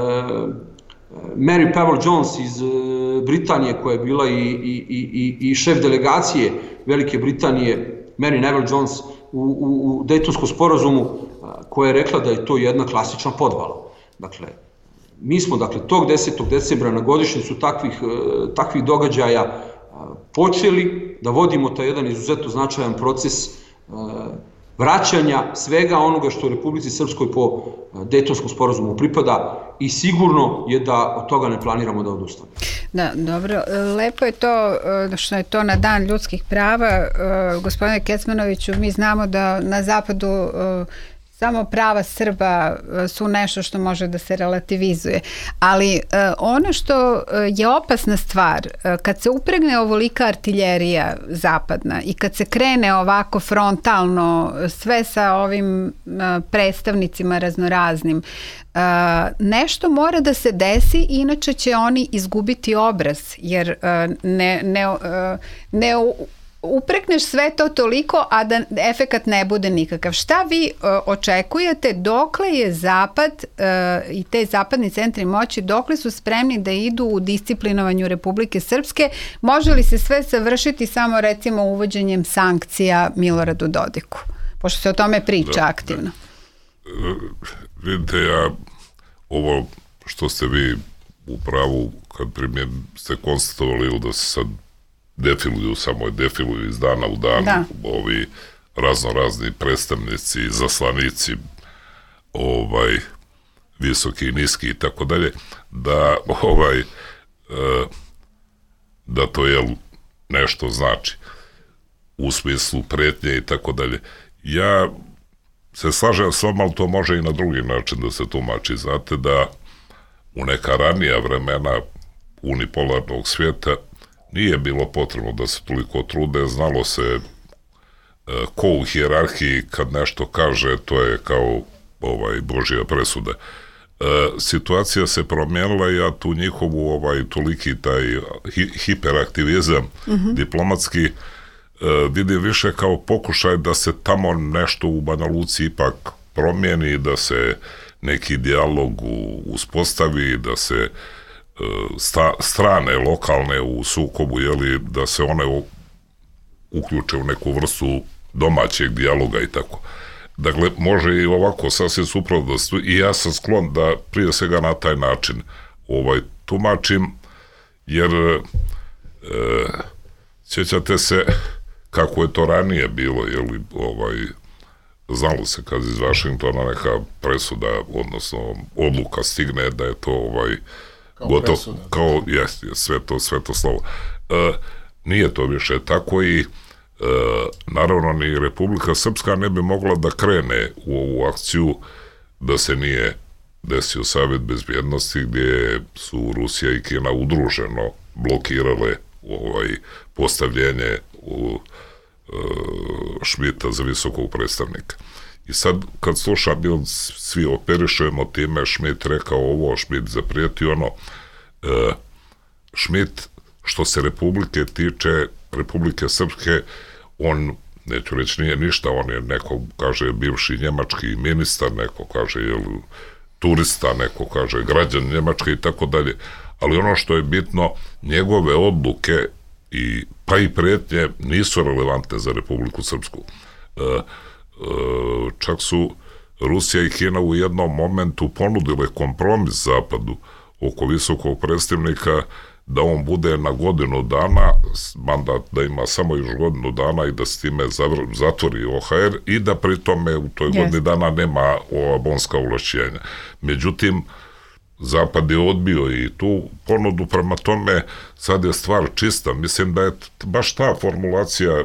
Mary Powell Jones iz Britanije, koja je bila i šef delegacije Velike Britanije, Mary Neville Jones, u Dejtonskom sporazumu, koja je rekla da je to jedna klasična podvala. Dakle, mi smo tog 10. decembra na godišnjicu takvih događaja počeli da vodimo taj jedan izuzetno značajan proces vraćanja svega onoga što Republici Srpskoj po Dejtonskom sporazumu pripada i sigurno je da od toga ne planiramo da odustanemo. Da, dobro. Lepo je to što je to na dan ljudskih prava. Gospodine Kecmanoviću, mi znamo da na zapadu samo prava Srba su nešto što može da se relativizuje. Ali ono što je opasna stvar, kad se upregne ovolika artiljerija zapadna i kad se krene ovako frontalno sve sa ovim predstavnicima raznoraznim, nešto mora da se desi, inače će oni izgubiti obraz, jer ne uprekneš sve to toliko, a da efekat ne bude nikakav. Šta vi očekujete, dokle je Zapad i te zapadni centri moći, dokle su spremni da idu u disciplinovanju Republike Srpske? Može li se sve savršiti samo recimo uvođenjem sankcija Miloradu Dodiku? Pošto se o tome priča aktivno. Vidite, ovo što ste vi u pravu, kad ste konstatovali ili da se sad defiluju iz dana u dan ovi razni predstavnici, zaslanici, visoki i niski i tako dalje, da to nešto znači u smislu pretnje i tako dalje. Ja se slažem s vama, ali to može i na drugi način da se tumači. Znate da u neka ranija vremena unipolarnog svijeta nije bilo potrebno da se toliko trude, znalo se ko u hijerarhiji kad nešto kaže, to je kao Božja presuda. Situacija se promijenila i ja tu njihovu toliki taj hiperaktivizam diplomatski vidim više kao pokušaj da se tamo nešto u Banja Luci ipak promijeni, da se neki dijalog uspostavi, da se strane lokalne u sukobu, da se one uključe u neku vrstu domaćeg dijaloga i tako. Dakle, može i ovako sasvim suprotno, i ja sam sklon da prije svega na taj način tumačim, jer sjećate se kako je to ranije bilo, znalo se kad iz Vašingtona neka presuda, odnosno odluka stigne da je to gotovo, kao sve to slovo. Nije to više tako i naravno ni Republika Srpska ne bi mogla da krene u ovu akciju da se nije desio Savet bezbjednosti gdje su Rusija i Kina udruženo blokirale postavljenje Šmita za visokog predstavnika. I sad, kad slušam, svi operišujemo time, Šmit rekao ovo, Šmit zaprijetio ono. Šmit, što se Republike tiče, Republike Srpske, on, neću reći, nije ništa, on je neko, kaže, bivši njemački ministar, neko kaže, turista, neko kaže, građan Njemačke i tako dalje. Ali ono što je bitno, njegove odluke pa i prijetnje nisu relevantne za Republiku Srpsku. Čak su Rusija i Kina u jednom momentu ponudile kompromis Zapadu oko visokog predstavnika da on bude na godinu dana, mandat da ima samo još godinu dana i da s time zatvori OHR i da pri tome u toj godini dana nema ova bonska ovlašćenja. Međutim, Zapad je odbio i tu ponudu, prema tome sad je stvar čista. Mislim da je baš ta formulacija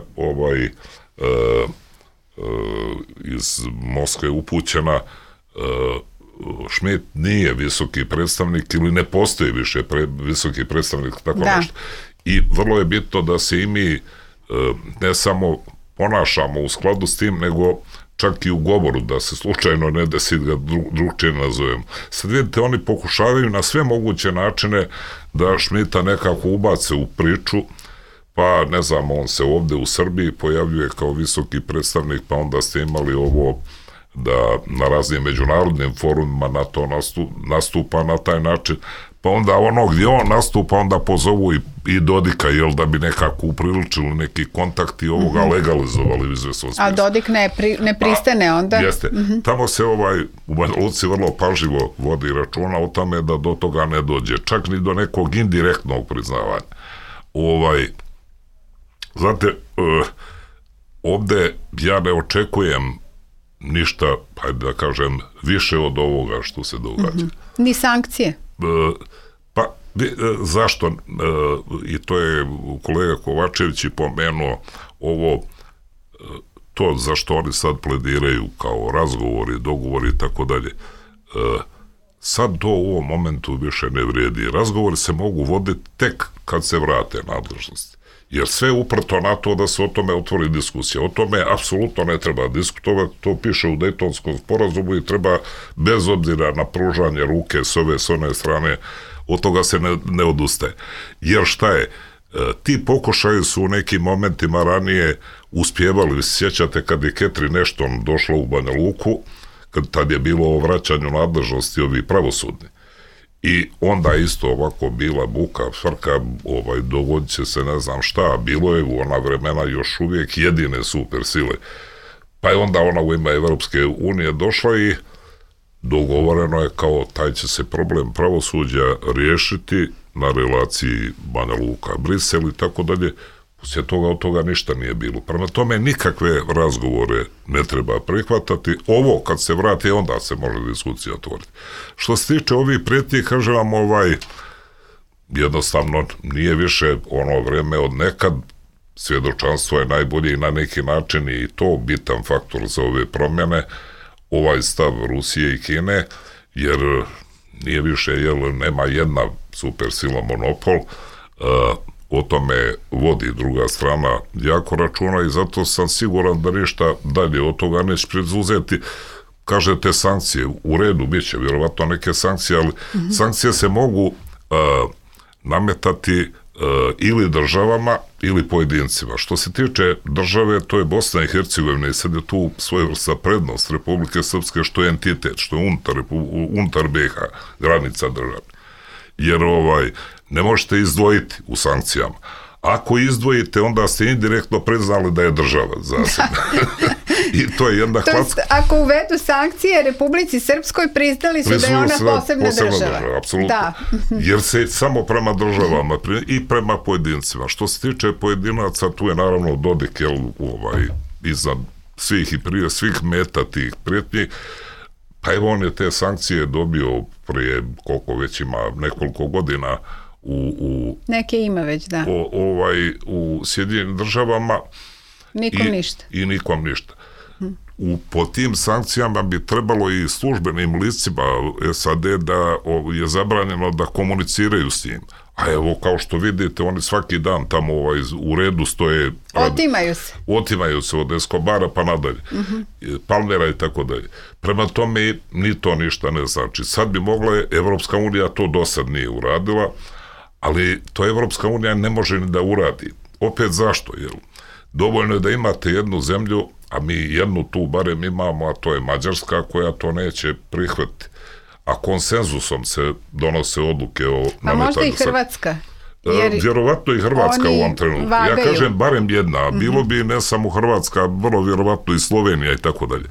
iz Moskve upućena, Schmidt nije visoki predstavnik ili ne postoji više visoki predstavnik, tako nešto. I vrlo je bitno da se i mi ne samo ponašamo u skladu s tim, nego čak i u govoru, da se slučajno ne desi ga drugčije nazovemo. Sad vidite, oni pokušavaju na sve moguće načine da Schmidta nekako ubace u priču, pa ne znam, on se ovde u Srbiji pojavljuje kao visoki predstavnik, pa onda ste imali ovo da na raznim međunarodnim forumima na to nastupa na taj način, pa onda ono gdje on nastupa, onda pozovu i Dodika, jel, da bi nekako upriličili neki kontakt i ovoga legalizovali u izvesnom smislu. A Dodik ne pristane onda? Jeste. Tamo se u Banja Luci vrlo pažljivo vodi računa o tome da do toga ne dođe, čak ni do nekog indirektnog priznavanja. Znate, ovde ja ne očekujem ništa, hajde da kažem, više od ovoga što se događa. Ni sankcije? Pa, zašto? I to je kolega Kovačević i pomenuo ovo, to za što oni sad plediraju kao razgovori, dogovori i tako dalje. Sad to u ovom momentu više ne vredi. Razgovori se mogu voditi tek kad se vrate nadležnosti. Jer sve uprto na to da se o tome otvori diskusija. O tome apsolutno ne treba diskutovati, to piše u Dejtonskom sporazumu i treba, bez obzira na pružanje ruke s ove s one strane, od toga se ne odustaje. Jer šta je? Ti pokušaji su u nekim momentima ranije uspjevali, vi se sjećate kad je Catherine Ashton došla u Banja Luku, tad je bilo o vraćanju nadležnosti ovih pravosudni. I onda isto ovako bila buka, frka, dogodit će se ne znam šta, bilo je u ona vremena još uvijek jedine super sile. Pa je onda ona u ime Evropske unije došla i dogovoreno je kao taj će se problem pravosuđa riješiti na relaciji Banja Luka-Brisel i tako dalje. Poslije toga od toga ništa nije bilo. Prema tome nikakve razgovore ne treba prihvatati. Ovo kad se vrati, onda se može diskusija otvoriti. Što se tiče ovih prijetnji, kažem vam, jednostavno nije više ono vreme od nekad. Svjedočanstvo je najbolje i na neki način i to bitan faktor za ove promjene. Ovaj stav Rusije i Kine, jer nije više, nema jedna supersila monopol, o tome vodi druga strana jako računa i zato sam siguran da ništa dalje od toga neće preduzeti. Kažete sankcije, u redu bit će vjerovatno neke sankcije, ali sankcije se mogu nametati ili državama ili pojedincima. Što se tiče države, to je Bosna i Hercegovina i sad je tu svojevrsna prednost Republike Srpske što je entitet, što je unutar BiH, granica države. Jer ne možete izdvojiti u sankcijama. Ako izdvojite, onda ste indirektno priznali da je država zasebna. I to je jedna hladska. Ako uvedu sankcije Republici Srpskoj, priznali su da je ona posebna država. Apsolutno. Jer se samo prema državama i prema pojedincima. Što se tiče pojedinaca, tu je naravno Dodik iznad svih i prije svih meta tih prijetnji. Pa evo on je te sankcije dobio prije koliko već ima nekoliko godina neke ima već, da. U Sjedinjenim državama. Nikom ništa. I nikom ništa. Po tim sankcijama bi trebalo i službenim licima SAD da je zabranjeno da komuniciraju s njim. A evo, kao što vidite, oni svaki dan tamo u redu stoje. Otimaju se od Escobara pa nadalje. Palmera i tako dalje. Prema tome, ni to ništa ne znači. Sad bi mogla, Evropska unija to do sad nije uradila, ali to Evropska unija ne može ni da uradi. Opet zašto? Dovoljno je da imate jednu zemlju, a mi jednu tu barem imamo, a to je Mađarska, koja to neće prihvatiti. A konsenzusom se donose odluke o nametanju. A možda i Hrvatska? Vjerovatno i Hrvatska u ovom trenutku. Ja kažem barem jedna, bilo bi ne samo Hrvatska, vrlo vjerovatno i Slovenija i tako dalje.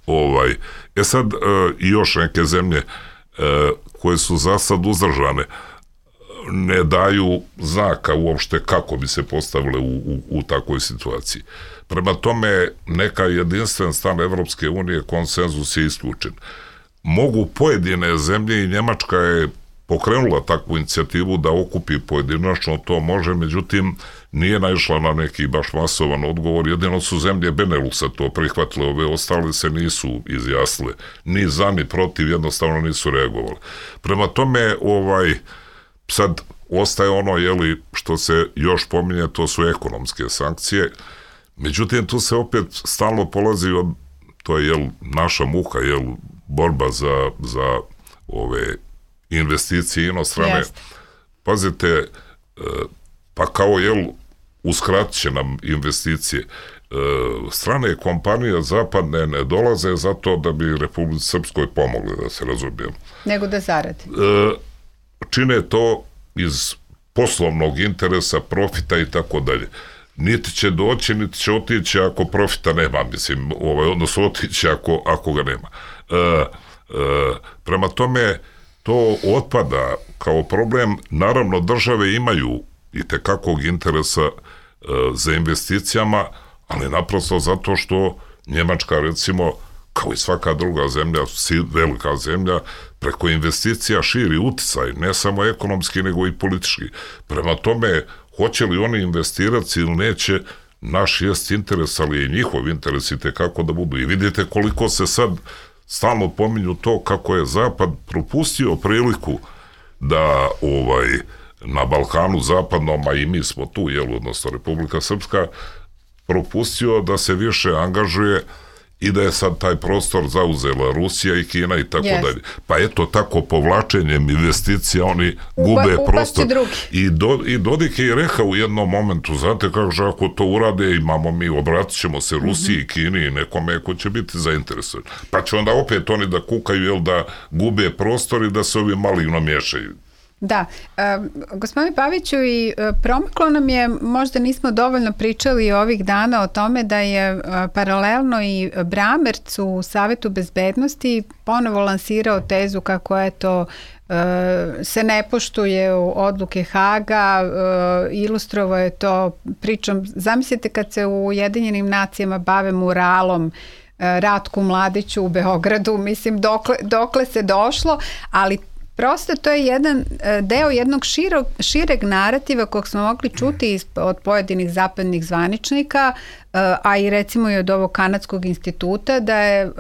Sad i još neke zemlje koje su za sad uzdržane. ne daju znaka uopšte kako bi se postavile u takvoj situaciji. Prema tome, neka jedinstven stan Evropske unije, konsenzus je isključen. Mogu pojedine zemlje, i Njemačka je pokrenula takvu inicijativu da okupi pojedinačno, to može, međutim, nije naišla na neki baš masovan odgovor, jedino su zemlje Beneluxa to prihvatile, ove ostale se nisu izjasnile, ni za ni protiv, jednostavno nisu reagovali. Prema tome, sad ostaje ono, što se još pominje, to su ekonomske sankcije, međutim, tu se opet stalno polazi od, to je, naša muka, borba za ove investicije inostrane. Pazite, pa kao, uskratit će nam investicije. Strane kompanije zapadne ne dolaze zato da bi Republici Srpskoj pomogli, da se razumijem. Nego da zarade. Čine to iz poslovnog interesa, profita i tako dalje. Niti će doći, niti će otići ako profita nema, mislim, odnosno otići ako ga nema. Prema tome, to otpada kao problem. Naravno, države imaju itekakvog interesa za investicijama, ali naprosto zato što Njemačka, recimo, kao i svaka druga zemlja, velika zemlja, preko investicija širi uticaj, ne samo ekonomski, nego i politički. Prema tome, hoće li oni investirati ili neće, naš jest interes, ali i njihov interes i tekako da budu. I vidite koliko se sad stalno pominju to kako je Zapad propustio priliku da na Balkanu zapadnom, a i mi smo tu, odnosno Republika Srpska, propustio da se više angažuje i da je sad taj prostor zauzela Rusija i Kina i tako dalje. Pa eto, tako povlačenjem investicija oni gube prostor. I Dodik je rekao u jednom momentu, znate kako, že ako to urade, imamo mi, obratit ćemo se Rusiji, Kini i nekome ko će biti zainteresovan. Pa će onda opet oni da kukaju, da gube prostor i da se ovi maligno miješaju. Da, gospodine Paviću, i promaklo nam je, možda nismo dovoljno pričali ovih dana o tome da je paralelno i Bramerc u Savetu bezbednosti ponovo lansirao tezu kako je to se ne poštuje odluke Haga, ilustrovao je to pričom, zamislite kad se u Ujedinjenim nacijama bave muralom Ratku Mladiću u Beogradu, mislim dokle se došlo, ali prosto to je jedan deo jednog šireg narativa kog smo mogli čuti od pojedinih zapadnih zvaničnika, a i recimo i od ovog Kanadskog instituta, da je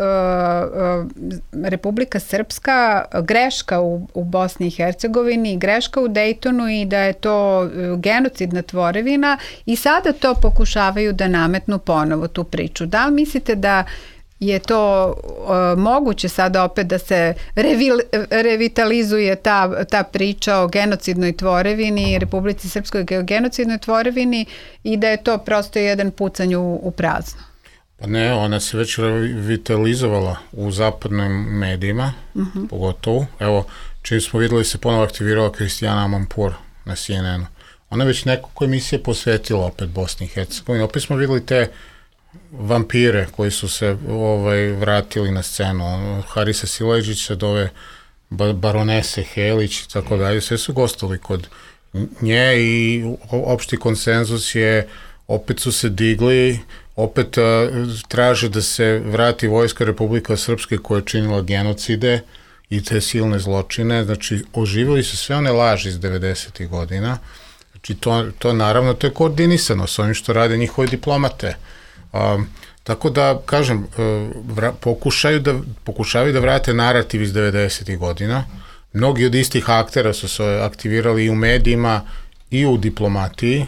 Republika Srpska greška u Bosni i Hercegovini, greška u Dejtonu i da je to genocidna tvorevina i sada to pokušavaju da nametnu ponovo tu priču. Da li mislite da je to moguće sada opet da se revitalizuje ta priča o genocidnoj tvorevini, Republici Srpskoj genocidnoj tvorevini i da je to prosto jedan pucanj u prazno? Pa ne, ona se već revitalizovala u zapadnim medijima, pogotovo. Evo, čim smo videli se ponovo aktivirala Kristijana Amanpour na CNN-u. Ona već nekoliko emisije posvetila opet Bosni i Hercegovini. Opet smo videli te vampire koji su se vratili na scenu, Harisa Silajdžića do ove baronese Helić i tako dalje, sve su gostali kod nje i opšti konsenzus je, opet su se digli, opet traže da se vrati vojska Republika Srpske koja je činila genocide i te silne zločine, znači oživili su sve one laži iz 90. godina, znači to naravno to je koordinisano s ovim što rade njihove diplomate. Tako da, kažem, pokušavaju da vrate narativ iz 90. godina. Mnogi od istih aktera su se aktivirali i u medijima i u diplomatiji.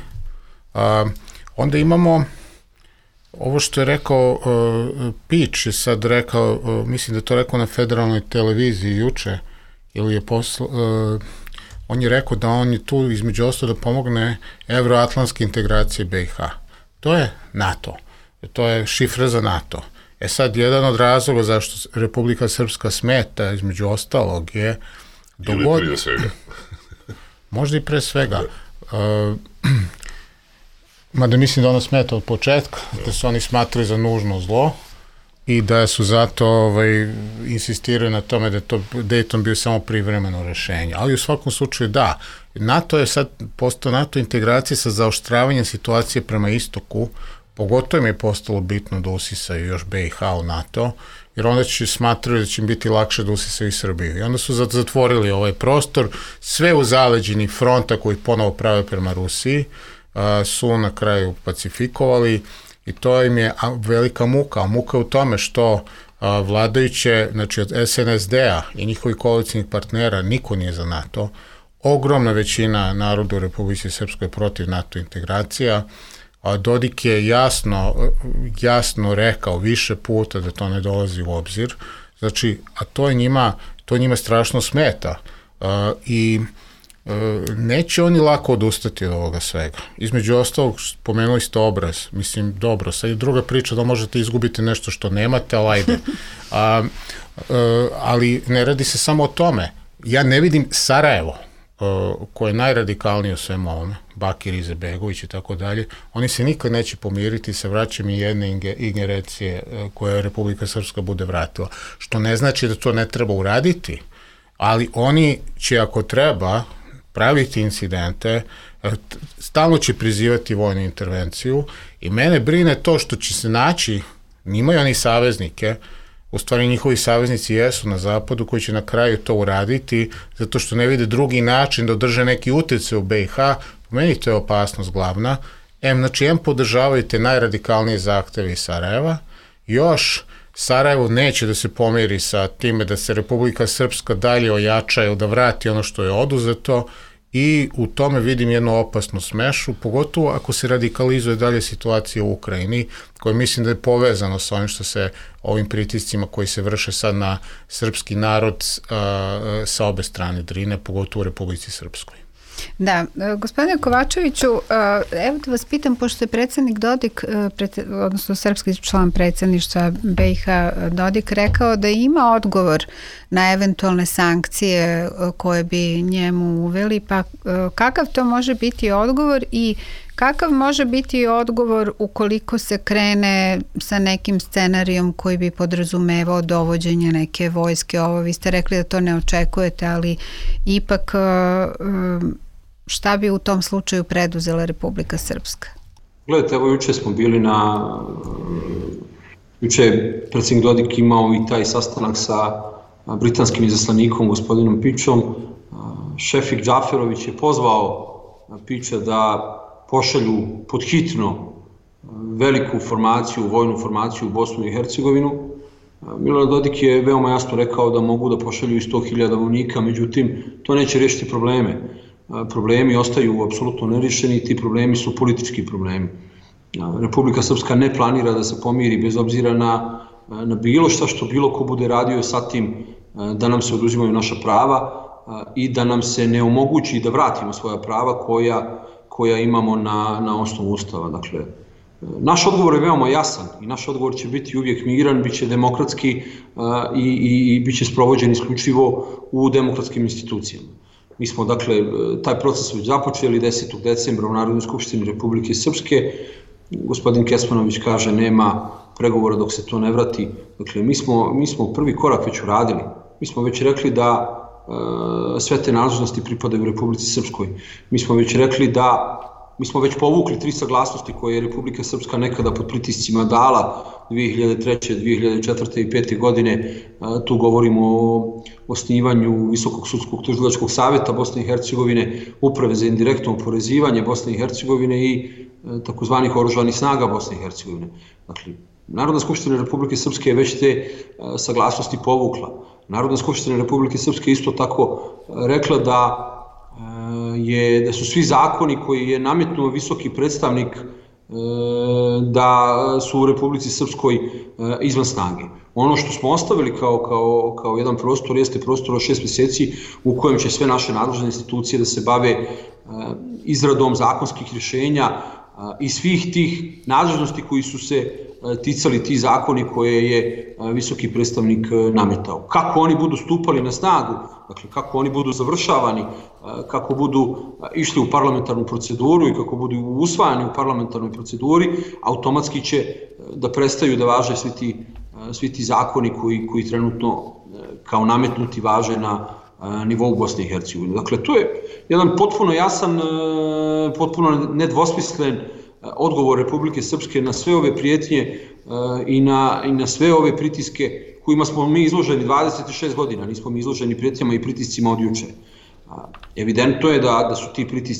Onda imamo ovo što je rekao Pić, je sad rekao, mislim da je to rekao na federalnoj televiziji juče, ili je on je rekao da on je tu između ostalo da pomogne evroatlantske integracije BiH. To je NATO. To je šifra za NATO. Sad, jedan od razloga zašto Republika Srpska smeta, između ostalog, je... Ili prije svega. Možda i pre svega. Mada mislim da ona smeta od početka, da su oni smatrali za nužno zlo i da su zato insistiraju na tome da je to Dayton bio samo privremeno rešenje. Ali u svakom slučaju da, NATO je sad postao NATO integracija sa zaoštravanjem situacije prema istoku, pogotovo im je postalo bitno da usisaju još BiH u NATO, jer onda će smatrati da će im biti lakše da usisaju i Srbiju. I onda su zatvorili ovaj prostor, sve u zaleđini fronta koji ponovo prave prema Rusiji, su na kraju pacifikovali i to im je velika muka. Muka je u tome što vladajuće, znači od SNSD-a i njihovih koalicijnih partnera, niko nije za NATO. Ogromna većina naroda u Republici Srpskoj je protiv NATO integracija. Dodik je jasno rekao više puta da to ne dolazi u obzir. Znači, a to njima strašno smeta. I neće oni lako odustati od ovoga svega. Između ostalog, spomenuli ste obraz. Mislim, dobro, sad je druga priča da možete izgubiti nešto što nemate, ali ajde. Ali ne radi se samo o tome. Ja ne vidim Sarajevo, koje je najradikalnije u svemu ovome, Bakir Izetbegović i tako dalje, oni se nikad neće pomiriti sa vraćanjem jedne ingerencije koje Republika Srpska bude vratila. Što ne znači da to ne treba uraditi, ali oni će, ako treba, praviti incidente, stalno će prizivati vojnu intervenciju i mene brine to što će se naći, nimaju oni saveznike, u stvari njihovi saveznici jesu na zapadu koji će na kraju to uraditi zato što ne vide drugi način da održe neki utjecaj u BiH. Po meni to je opasnost glavna. Znači, podržavaju te najradikalnije zahteve iz Sarajeva. Još Sarajevo neće da se pomiri sa time da se Republika Srpska dalje ojača ili da vrati ono što je oduzeto i u tome vidim jednu opasnu smešu, pogotovo ako se radikalizuje dalje situacija u Ukrajini, koja mislim da je povezano sa ovim što se ovim pritiscima koji se vrše sad na srpski narod sa obe strane Drine, pogotovo u Republici Srpskoj. Da, gospodine Kovačeviću, evo da vas pitam, pošto je predsjednik Dodik, odnosno srpski član predsjedništva BiH Dodik rekao da ima odgovor na eventualne sankcije koje bi njemu uveli, pa kakav to može biti odgovor i kakav može biti odgovor ukoliko se krene sa nekim scenarijom koji bi podrazumevao dovođenje neke vojske? Ovo, vi ste rekli da to ne očekujete, ali ipak šta bi u tom slučaju preduzela Republika Srpska? Gledajte, evo juče smo bili juče je predsjednik Dodik imao i taj sastanak sa britanskim izaslanikom gospodinom Pičom. Šefik Džaferović je pozvao Piča da pošalju podhitno veliku formaciju, vojnu formaciju u Bosnu i Hercegovinu. Milorad Dodik je veoma jasno rekao da mogu da pošalju i 100.000 vojnika, međutim, to neće riješiti probleme. Problemi ostaju apsolutno nerješeni i ti problemi su politički problemi. Republika Srpska ne planira da se pomiri bez obzira na bilo šta što bilo ko bude radio sa tim da nam se oduzimaju naša prava i da nam se ne omogući da vratimo svoja prava koja imamo na osnovu Ustava. Dakle, naš odgovor je veoma jasan i naš odgovor će biti uvijek miran, bit će demokratski i bit će sprovođen isključivo u demokratskim institucijama. Mi smo, dakle, taj proces već započeli 10. decembra u Narodnoj skupštini Republike Srpske. Gospodin Kesmanović kaže nema pregovora dok se to ne vrati. Dakle, mi smo prvi korak već uradili. Mi smo već rekli da sve te nadležnosti pripadaju Republici Srpskoj. Mi smo već rekli da mi smo već povukli 3 saglasnosti koje je Republika Srpska nekada pod pritiscima dala 2003. 2004. i 2005. godine. Tu govorimo o osnivanju Visokog sudskog tužilačkog savjeta Bosne i Hercegovine, Uprave za indirektno oporezivanje Bosne i Hercegovine i takozvanih oružanih snaga Bosne i Hercegovine. Dakle, Narodna skupština Republike Srpske je već te saglasnosti povukla. Narodna skupština Republike Srpske isto tako rekla da su svi zakoni koji je nametnuo visoki predstavnik da su u Republici Srpskoj izvan snage. Ono što smo ostavili kao jedan prostor jeste prostor od 6 mjeseci u kojem će sve naše nadležne institucije da se bave izradom zakonskih rješenja i svih tih nadležnosti koji su se ticali ti zakoni koje je visoki predstavnik nametao. Kako oni budu stupali na snagu, dakle kako oni budu završavani, kako budu išli u parlamentarnu proceduru i kako budu usvajani u parlamentarnoj proceduri, automatski će da prestaju da važe svi ti svi ti zakoni koji trenutno kao nametnuti važe na nivou Bosne i Hercegovine. Dakle, to je jedan potpuno jasan, potpuno nedvosmislen odgovor Republike Srpske na sve ove prijetnje i na sve ove pritiske kojima smo mi izloženi 26 godina, nismo mi izloženi prijetnjama i pritiscima od juče. Evidentno je da su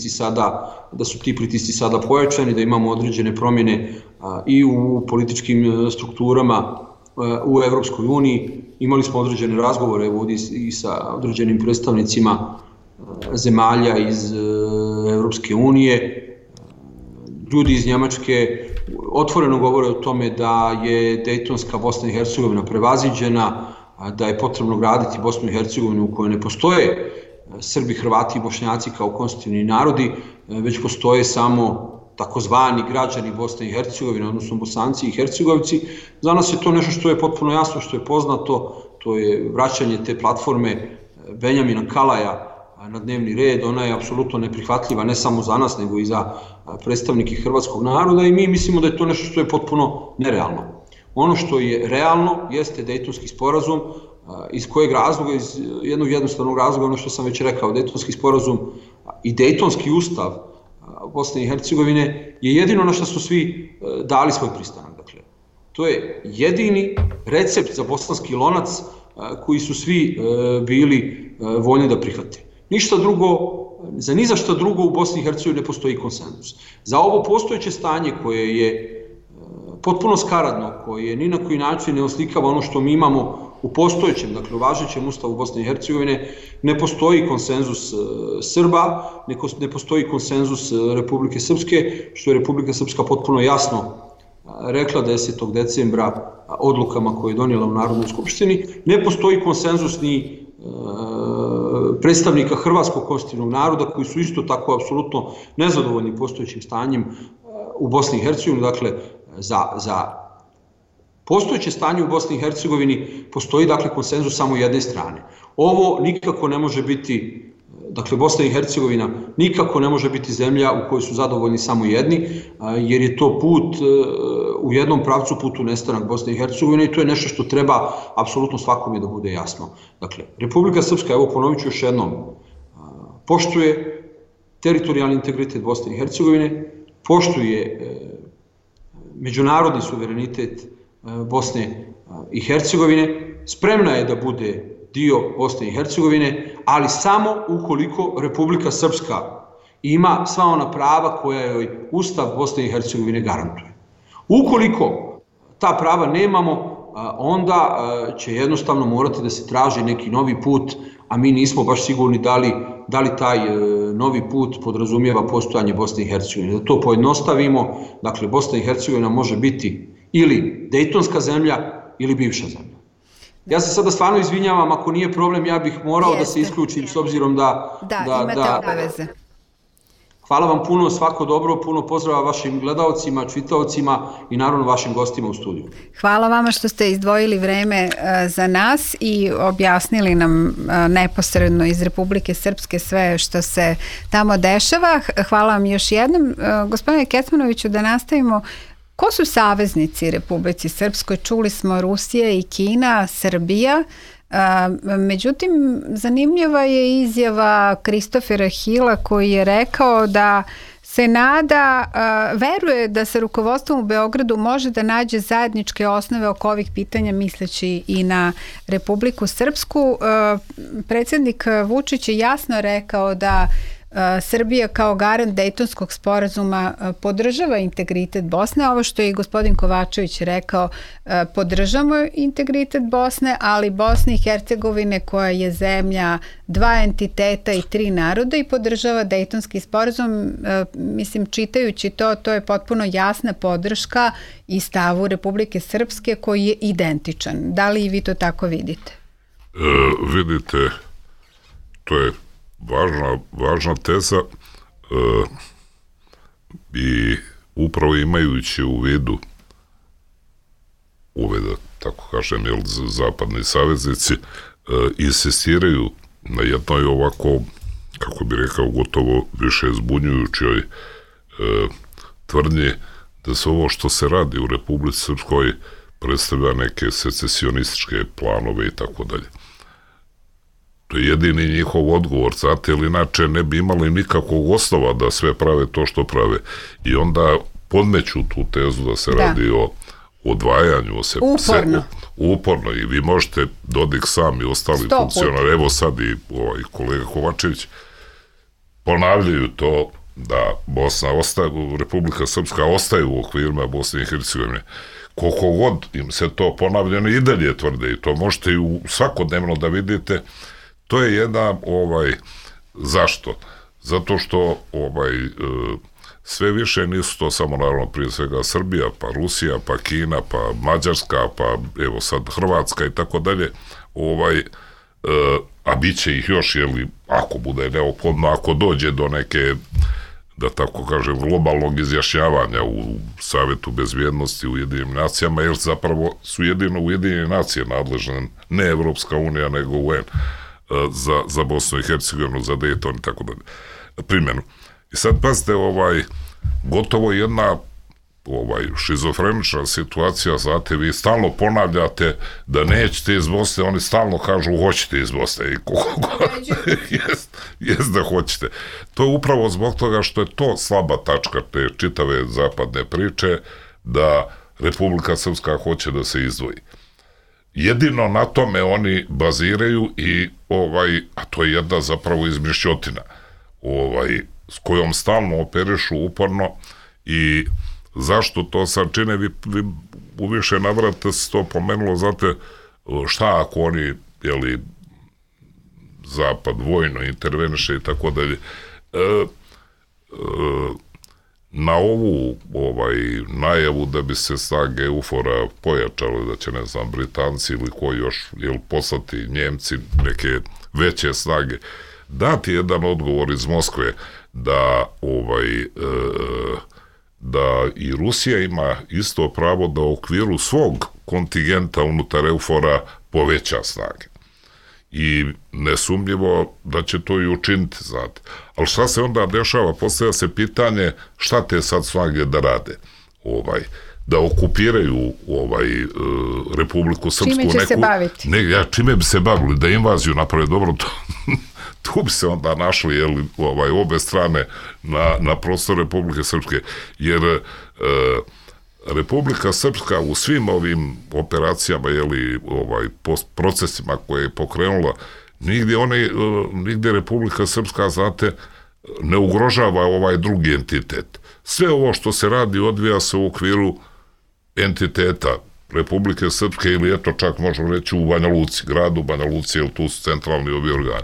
ti pritisci sada pojačani, da imamo određene promjene i u političkim strukturama u Evropskoj uniji. Imali smo određene razgovore ovdje i sa određenim predstavnicima zemalja iz Evropske unije. Ljudi iz Njemačke otvoreno govore o tome da je Dejtonska Bosna i Hercegovina prevaziđena, da je potrebno graditi Bosnu i Hercegovinu u kojoj ne postoje Srbi, Hrvati i Bošnjaci kao konstitutivni narodi, već postoje samo takozvani građani Bosne i Hercegovine, odnosno Bosanci i Hercegovci. Za nas je to nešto što je potpuno jasno, što je poznato, to je vraćanje te platforme Benjamina Kalaja na dnevni red. Ona je apsolutno neprihvatljiva ne samo za nas, nego i za predstavnike hrvatskog naroda i mi mislimo da je to nešto što je potpuno nerealno. Ono što je realno jeste Dejtonski sporazum, iz kojeg razloga, iz jednog jednostavnog razloga, ono što sam već rekao, Dejtonski sporazum i Dejtonski ustav Bosne i Hercegovine je jedino na što su svi dali svoj pristanak. Dakle, to je jedini recept za bosanski lonac koji su svi bili voljni da prihvate. Ništa drugo, za ni za šta drugo u Bosni i Hercegovini ne postoji konsenzus. Za ovo postojeće stanje koje je potpuno skaradno, koje ni na koji način ne oslikava ono što mi imamo u postojećem, dakle u važećem ustavu Bosne i Hercegovine, ne postoji konsenzus Srba, ne postoji konsenzus Republike Srpske, što je Republika Srpska potpuno jasno rekla 10. decembra odlukama koje je donijela u Narodnoj skupštini. Ne postoji konsenzus ni predstavnika hrvatskog konstitutivnog naroda koji su isto tako apsolutno nezadovoljni postojećim stanjem u Bosni i Hercegovini. Dakle, za postojeće stanje u Bosni i Hercegovini postoji dakle konsenzus samo jedne strane. Ovo nikako ne može biti, dakle Bosna i Hercegovina nikako ne može biti zemlja u kojoj su zadovoljni samo jedni, jer je to put u jednom pravcu, put u nestanak Bosne i Hercegovine i to je nešto što treba apsolutno svakome da bude jasno. Dakle, Republika Srpska, evo ponovit ću još jednom, poštuje teritorijalni integritet Bosne i Hercegovine, poštuje međunarodni suverenitet Bosne i Hercegovine, spremna je da bude dio Bosne i Hercegovine, ali samo ukoliko Republika Srpska ima sva ona prava koja joj Ustav Bosne i Hercegovine garantuje. Ukoliko ta prava nemamo, onda će jednostavno morati da se traži neki novi put, a mi nismo baš sigurni da li taj novi put podrazumijeva postojanje Bosne i Hercegovine. Da to pojednostavimo, dakle Bosna i Hercegovina može biti ili dejtonska zemlja ili bivša zemlja. Ja se sada stvarno izvinjavam, ako nije problem, ja bih morao da se isključim s obzirom da... Da, imate obaveze. Hvala vam puno, svako dobro, puno pozdrava vašim gledaocima, čitaocima i naravno vašim gostima u studiju. Hvala vama što ste izdvojili vreme za nas i objasnili nam neposredno iz Republike Srpske sve što se tamo dešava. Hvala vam još jednom. Gospodine Kecmanoviću, da nastavimo. Ko su saveznici Republici Srpskoj? Čuli smo Rusija i Kina, Srbija. Međutim, zanimljiva je izjava Kristofera Hila koji je rekao da se nada, veruje da sa rukovodstvom u Beogradu može da nađe zajedničke osnove oko ovih pitanja, misleći i na Republiku Srpsku. Predsjednik Vučić je jasno rekao da Srbija kao garant Dejtonskog sporazuma podržava integritet Bosne. Ovo što je i gospodin Kovačević rekao, podržamo integritet Bosne, ali Bosne i Hercegovine koja je zemlja dva entiteta i tri naroda i podržava Dejtonski sporazum. Mislim, čitajući to je potpuno jasna podrška i stavu Republike Srpske koji je identičan. Da li i vi to tako vidite? Vidite, to je važna teza i upravo imajući u vidu da tako kažem, zapadni saveznici insistiraju na jednoj ovako, kako bi rekao, gotovo više zbunjujućoj tvrdnji da se ovo što se radi u Republici Srpskoj predstavlja neke secesionističke planove i tako dalje. To je jedini njihov odgovor, znate, ili inače ne bi imali nikakvog osnova da sve prave to što prave. I onda podmeću tu tezu da se radi o odvajanju. Uporno. I vi možete, Dodik sam i ostali funkcionari, evo sad i kolega Kovačević, ponavljaju to da Republika Srpska ostaje u okvirima Bosne i Hercegovine. Koliko god im se to ponavljeno i dalje tvrde, i to možete i svakodnevno da vidite. To je jedna, zašto? Zato što sve više nisu to samo, naravno, prije svega Srbija, pa Rusija, pa Kina, pa Mađarska, pa evo sad Hrvatska i tako dalje, a bit će ih još, ako bude neophodno, ako dođe do neke, da tako kažem, globalnog izjašnjavanja u Savetu bezbjednosti u Ujedinjenim nacijama, jer zapravo su jedino Ujedinjene nacije nadležne, ne Evropska unija, nego UN, za Bosnu i Hercegovinu, za Dayton i tako dalje, primjenu. I sad, pazite, gotovo jedna šizofrenična situacija, znate, vi stalno ponavljate da nećete iz Bosne, oni stalno kažu hoćete iz Bosne i jest da hoćete. To je upravo zbog toga što je to slaba tačka te čitave zapadne priče, da Republika Srpska hoće da se izdvoji. Jedino na tome oni baziraju i a to je jedna zapravo izmišljotina s kojom stalno operišu uporno. I zašto to sad čine, vi u više navrata se to pomenulo, znate, šta ako oni, Zapad vojno interveniše i tako dalje. Na ovu najavu da bi se snage EUFOR-a pojačale, da će, ne znam, Britanci ili ko još, poslati Njemci neke veće snage, dati jedan odgovor iz Moskve da da i Rusija ima isto pravo da u okviru svog kontingenta unutar EUFOR-a poveća snage. I nesumnjivo da će to i učiniti, znate. Ali šta se onda dešava? Postavlja se pitanje šta te sad snage da rade? Da okupiraju Republiku Srpsku. Čime će se baviti? Čime bi se bavili? Da invaziju naprave, dobro, tu bi se onda našli obe strane na prostor Republike Srpske. Jer Republika Srpska u svim ovim operacijama, procesima koje je pokrenula, nigdje Republika Srpska, znate, ne ugrožava ovaj drugi entitet. Sve ovo što se radi odvija se u okviru entiteta Republike Srpske ili eto čak možemo reći u Banja Luci, gradu Banja Luci, jer tu su centralni ovi organi.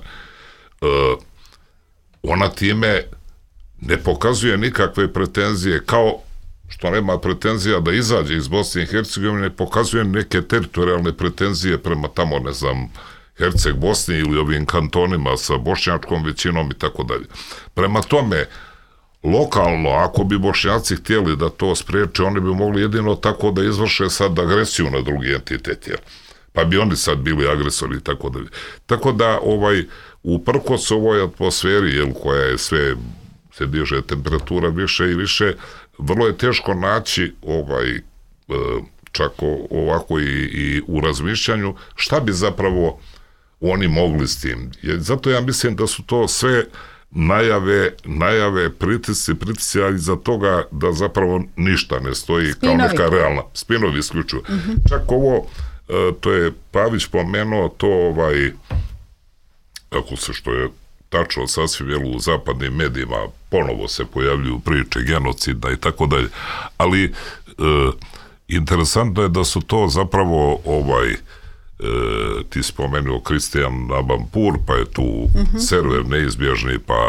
Ona time ne pokazuje nikakve pretenzije, kao što nema pretenzija da izađe iz Bosne i Hercegovine, ne pokazuje neke teritorijalne pretenzije prema tamo, ne znam, Herceg Bosni ili ovim kantonima sa bošnjačkom većinom i tako dalje. Prema tome, lokalno, ako bi Bošnjaci htjeli da to spriječe, oni bi mogli jedino tako da izvrše sad agresiju na drugi entitet, pa bi oni sad bili agresori i tako dalje. Tako da, uprkos ovoj atmosferi, koja je sve, se diže temperatura više i više, vrlo je teško naći čak ovako i u razmišljanju šta bi zapravo oni mogli s tim. Zato ja mislim da su to sve najave, pritisci, ali za toga da zapravo ništa ne stoji kao neka realna. Spinovi isključuju. Čak ovo, to je Pavić pomenuo, to ako se što je tačno sasvim, u zapadnim medijima ponovo se pojavljuju priče genocida i tako dalje. Ali interesantno je da su to zapravo ti spomenuo Kristijan Nabampur, pa je tu server neizbježni, pa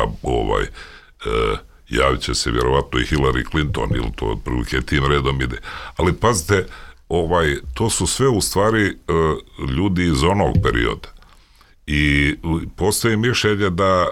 javit će se vjerovatno i Hillary Clinton, ili to otprilike tim redom ide. Ali pazite, to su sve u stvari ljudi iz onog perioda. I postoji mišljenje da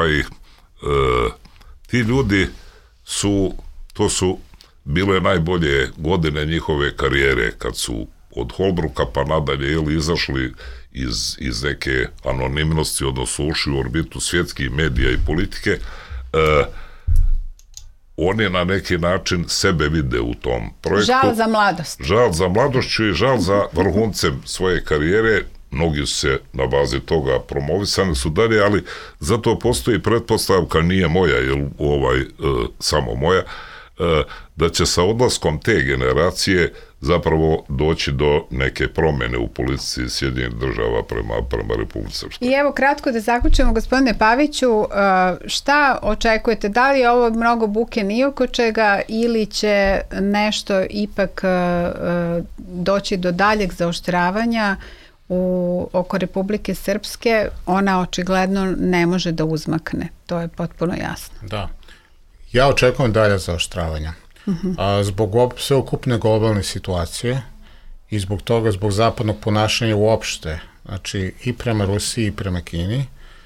ti ljudi to su bile najbolje godine njihove karijere, kad su od Holbruka pa nadalje izašli iz neke anonimnosti, odnosno ušli u orbitu svjetskih medija i politike. oni na neki način sebe vide u tom projektu. Žal za mladost. Žal za mladošću i žal za vrhuncem svoje karijere. Mnogi su se na bazi toga promovisani su dalje, ali zato postoji pretpostavka, nije moja, samo moja, da će sa odlaskom te generacije zapravo doći do neke promjene u politici Sjedinjenih država prema Republici Srpskoj. I evo kratko da zaključimo, gospodine Paviću, šta očekujete? Da li je ovo mnogo buke ni oko čega ili će nešto ipak doći do daljeg zaoštravanja oko Republike Srpske? Ona očigledno ne može da uzmakne. To je potpuno jasno. Da. Ja očekujem dalje zaoštravanja. Zbog sveukupne globalne situacije i zbog toga, zbog zapadnog ponašanja uopšte, znači i prema Rusiji i prema Kini,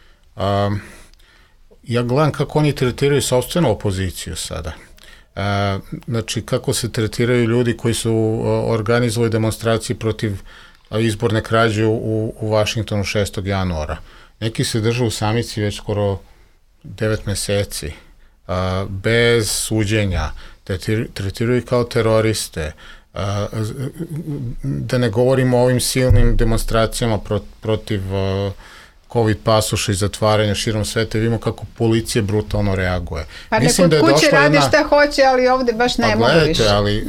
ja gledam kako oni tretiraju sopstvenu opoziciju sada. Znači kako se tretiraju ljudi koji su organizovali demonstracije protiv izborne krađe u Vašingtonu 6. januara. Neki se drže u samici već skoro 9 meseci, bez suđenja, tretiraju kao teroriste, da ne govorimo o ovim silnim demonstracijama protiv COVID pasoša i zatvaranja širom sveta, vidimo kako policija brutalno reaguje. Pa neko od kuće radi šta hoće, ali ovde baš ne mogu više. Ali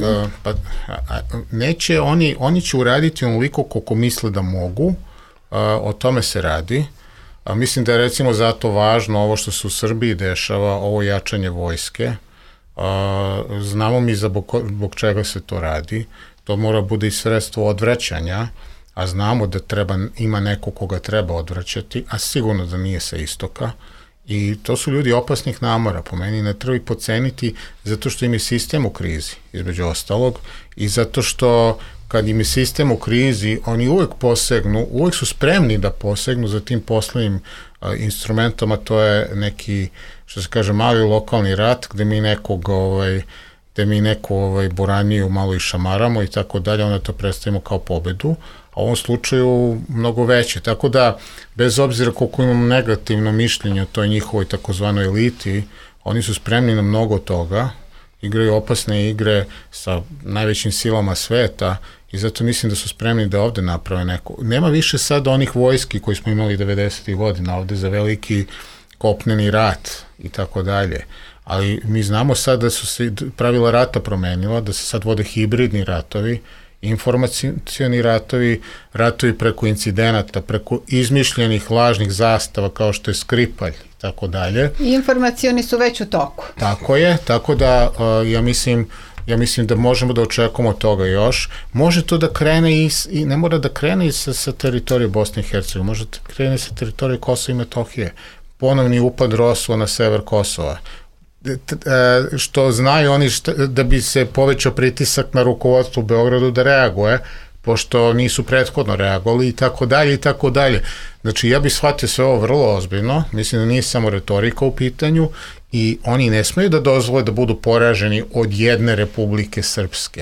neće, oni će uraditi onoliko koliko misle da mogu, o tome se radi. Mislim da je recimo zato važno ovo što se u Srbiji dešava, ovo jačanje vojske. Znamo mi zbog čega se to radi. To mora bude i sredstvo odvraćanja, a znamo da ima neko koga treba odvraćati, a sigurno da nije sa istoka. I to su ljudi opasnih namora, po meni ne treba ih podceniti zato što im je sistem u krizi, između ostalog, i zato što kad im je sistem u krizi, oni uvek su spremni da posegnu za tim poslednjim instrumentom, a to je neki, što se kaže, mali lokalni rat, gde mi neku boraniju malo i šamaramo i tako dalje, onda to predstavimo kao pobedu, a u ovom slučaju mnogo veće. Tako da, bez obzira koliko imamo negativno mišljenje o toj njihovoj takozvanoj eliti, oni su spremni na mnogo toga, igraju opasne igre sa najvećim silama sveta i zato mislim da su spremni da ovde naprave neko. Nema više sad onih vojski koji smo imali 90. godina ovde za veliki kopneni rat i tako dalje. Ali mi znamo sad da su se pravila rata promenila, da se sad vode hibridni ratovi, informacioni ratovi preko incidenata, preko izmišljenih lažnih zastava kao što je Skripalj i tako dalje. Informacioni su već u toku. Tako je, tako da ja mislim da možemo da očekujemo toga još. Može to da krene i ne mora da krene sa teritorije Bosne i Hercegovine, može da krene sa teritorije Kosova i Metohije. Ponovni upad ROSU na sever Kosova. Što znaju oni da bi se povećao pritisak na rukovodstvo u Beogradu da reaguje, pošto nisu prethodno reagovali i tako dalje i tako dalje. Znači ja bih shvatio sve ovo vrlo ozbiljno, mislim da nije samo retorika u pitanju i oni ne smeju da dozvole da budu poraženi od jedne Republike Srpske.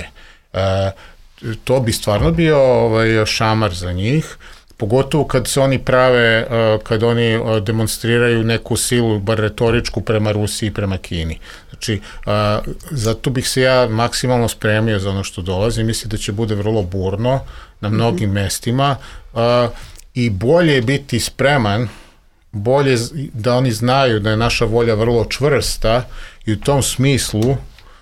To bi stvarno bio šamar za njih, pogotovo kad se oni prave, kad oni demonstriraju neku silu, bar retoričku, prema Rusiji i prema Kini. Znači, zato bih se ja maksimalno spremio za ono što dolazi. Mislim da će bude vrlo burno na mnogim mestima i bolje je biti spreman, bolje da oni znaju da je naša volja vrlo čvrsta i u tom smislu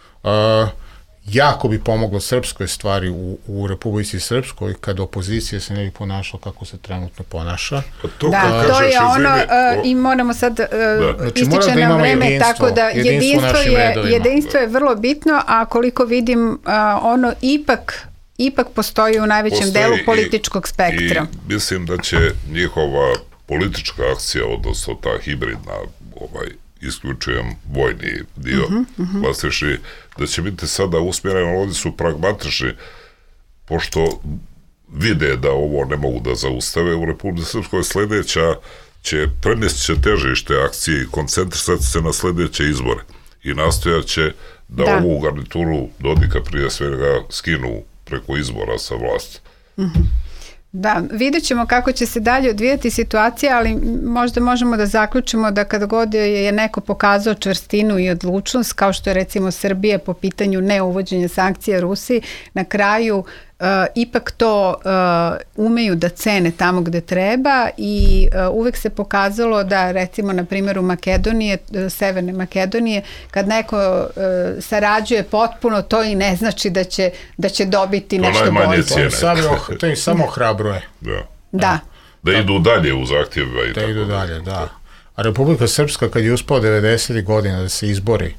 jako bi pomoglo srpskoj stvari u Republici Srpskoj kada opozicija se ne bi ponašala kako se trenutno ponaša. To je ono i moramo sad ističe na vreme, tako da jedinstvo je vrlo bitno, a koliko vidim ono ipak postoji u najvećem delu političkog spektra. I mislim da će njihova politička akcija, odnosno ta hibridna isključujem vojni dio klasični, da će biti sada usmjereno, ovdje su pragmatični, pošto vide da ovo ne mogu da zaustave u Republici Srpskoj, sljedeća će prenesti će težište akcije i koncentrisati se na sljedeće izbore i nastojat će da ovu garnituru Dodika prije svega skinu preko izbora sa vlasti. Da, vidjet ćemo kako će se dalje odvijati situacija, ali možda možemo da zaključimo da kada god je neko pokazao čvrstinu i odlučnost, kao što je recimo Srbija po pitanju neuvođenja sankcija Rusiji, na kraju ipak to umeju da cene tamo gde treba i uvek se pokazalo da recimo na primjeru Makedonije, Severne Makedonije, kad neko sarađuje potpuno, to i ne znači da će dobiti to nešto bolje. To im samo hrabruje. Da. Da idu dalje u zahtjeva i da idu dalje, da. A Republika Srpska kad je uspao 90. godina da se izbori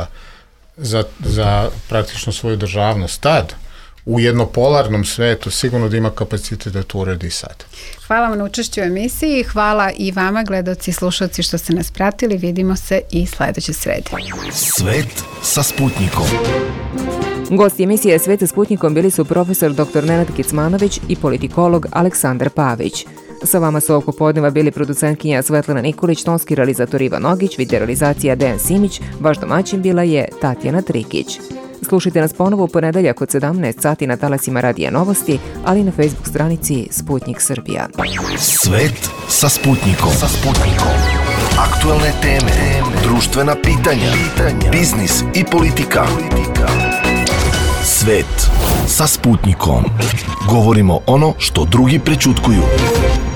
za praktično svoju državnost tad, u jednopolarnom svetu sigurno da ima kapacitet da to uredi sad. Hvala vam na učešću u emisiji, hvala i vama gledaoci i slušalci što ste nas pratili, vidimo se i sledeće srede. Svet sa Sputnikom. Gosti emisije Svet sa Sputnikom bili su profesor dr. Nenad Kecmanović i politikolog Aleksandar Pavić. Sa vama su ovog popodneva bili producentkinja Svetlana Nikolić, tonski realizator Ivan Nogić, video realizacija Dejan Simić, vaš domaćin bila je Tatjana Trikić. Slušajte nas ponovo u ponedeljak od 17 sati na talasima Radija Novosti, ali i na Facebook stranici Sputnik Srbija. Svet sa Sputnikom. Aktualne teme, društvena pitanja, biznis i politika. Svet sa Sputnikom. Govorimo ono što drugi prećutkuju.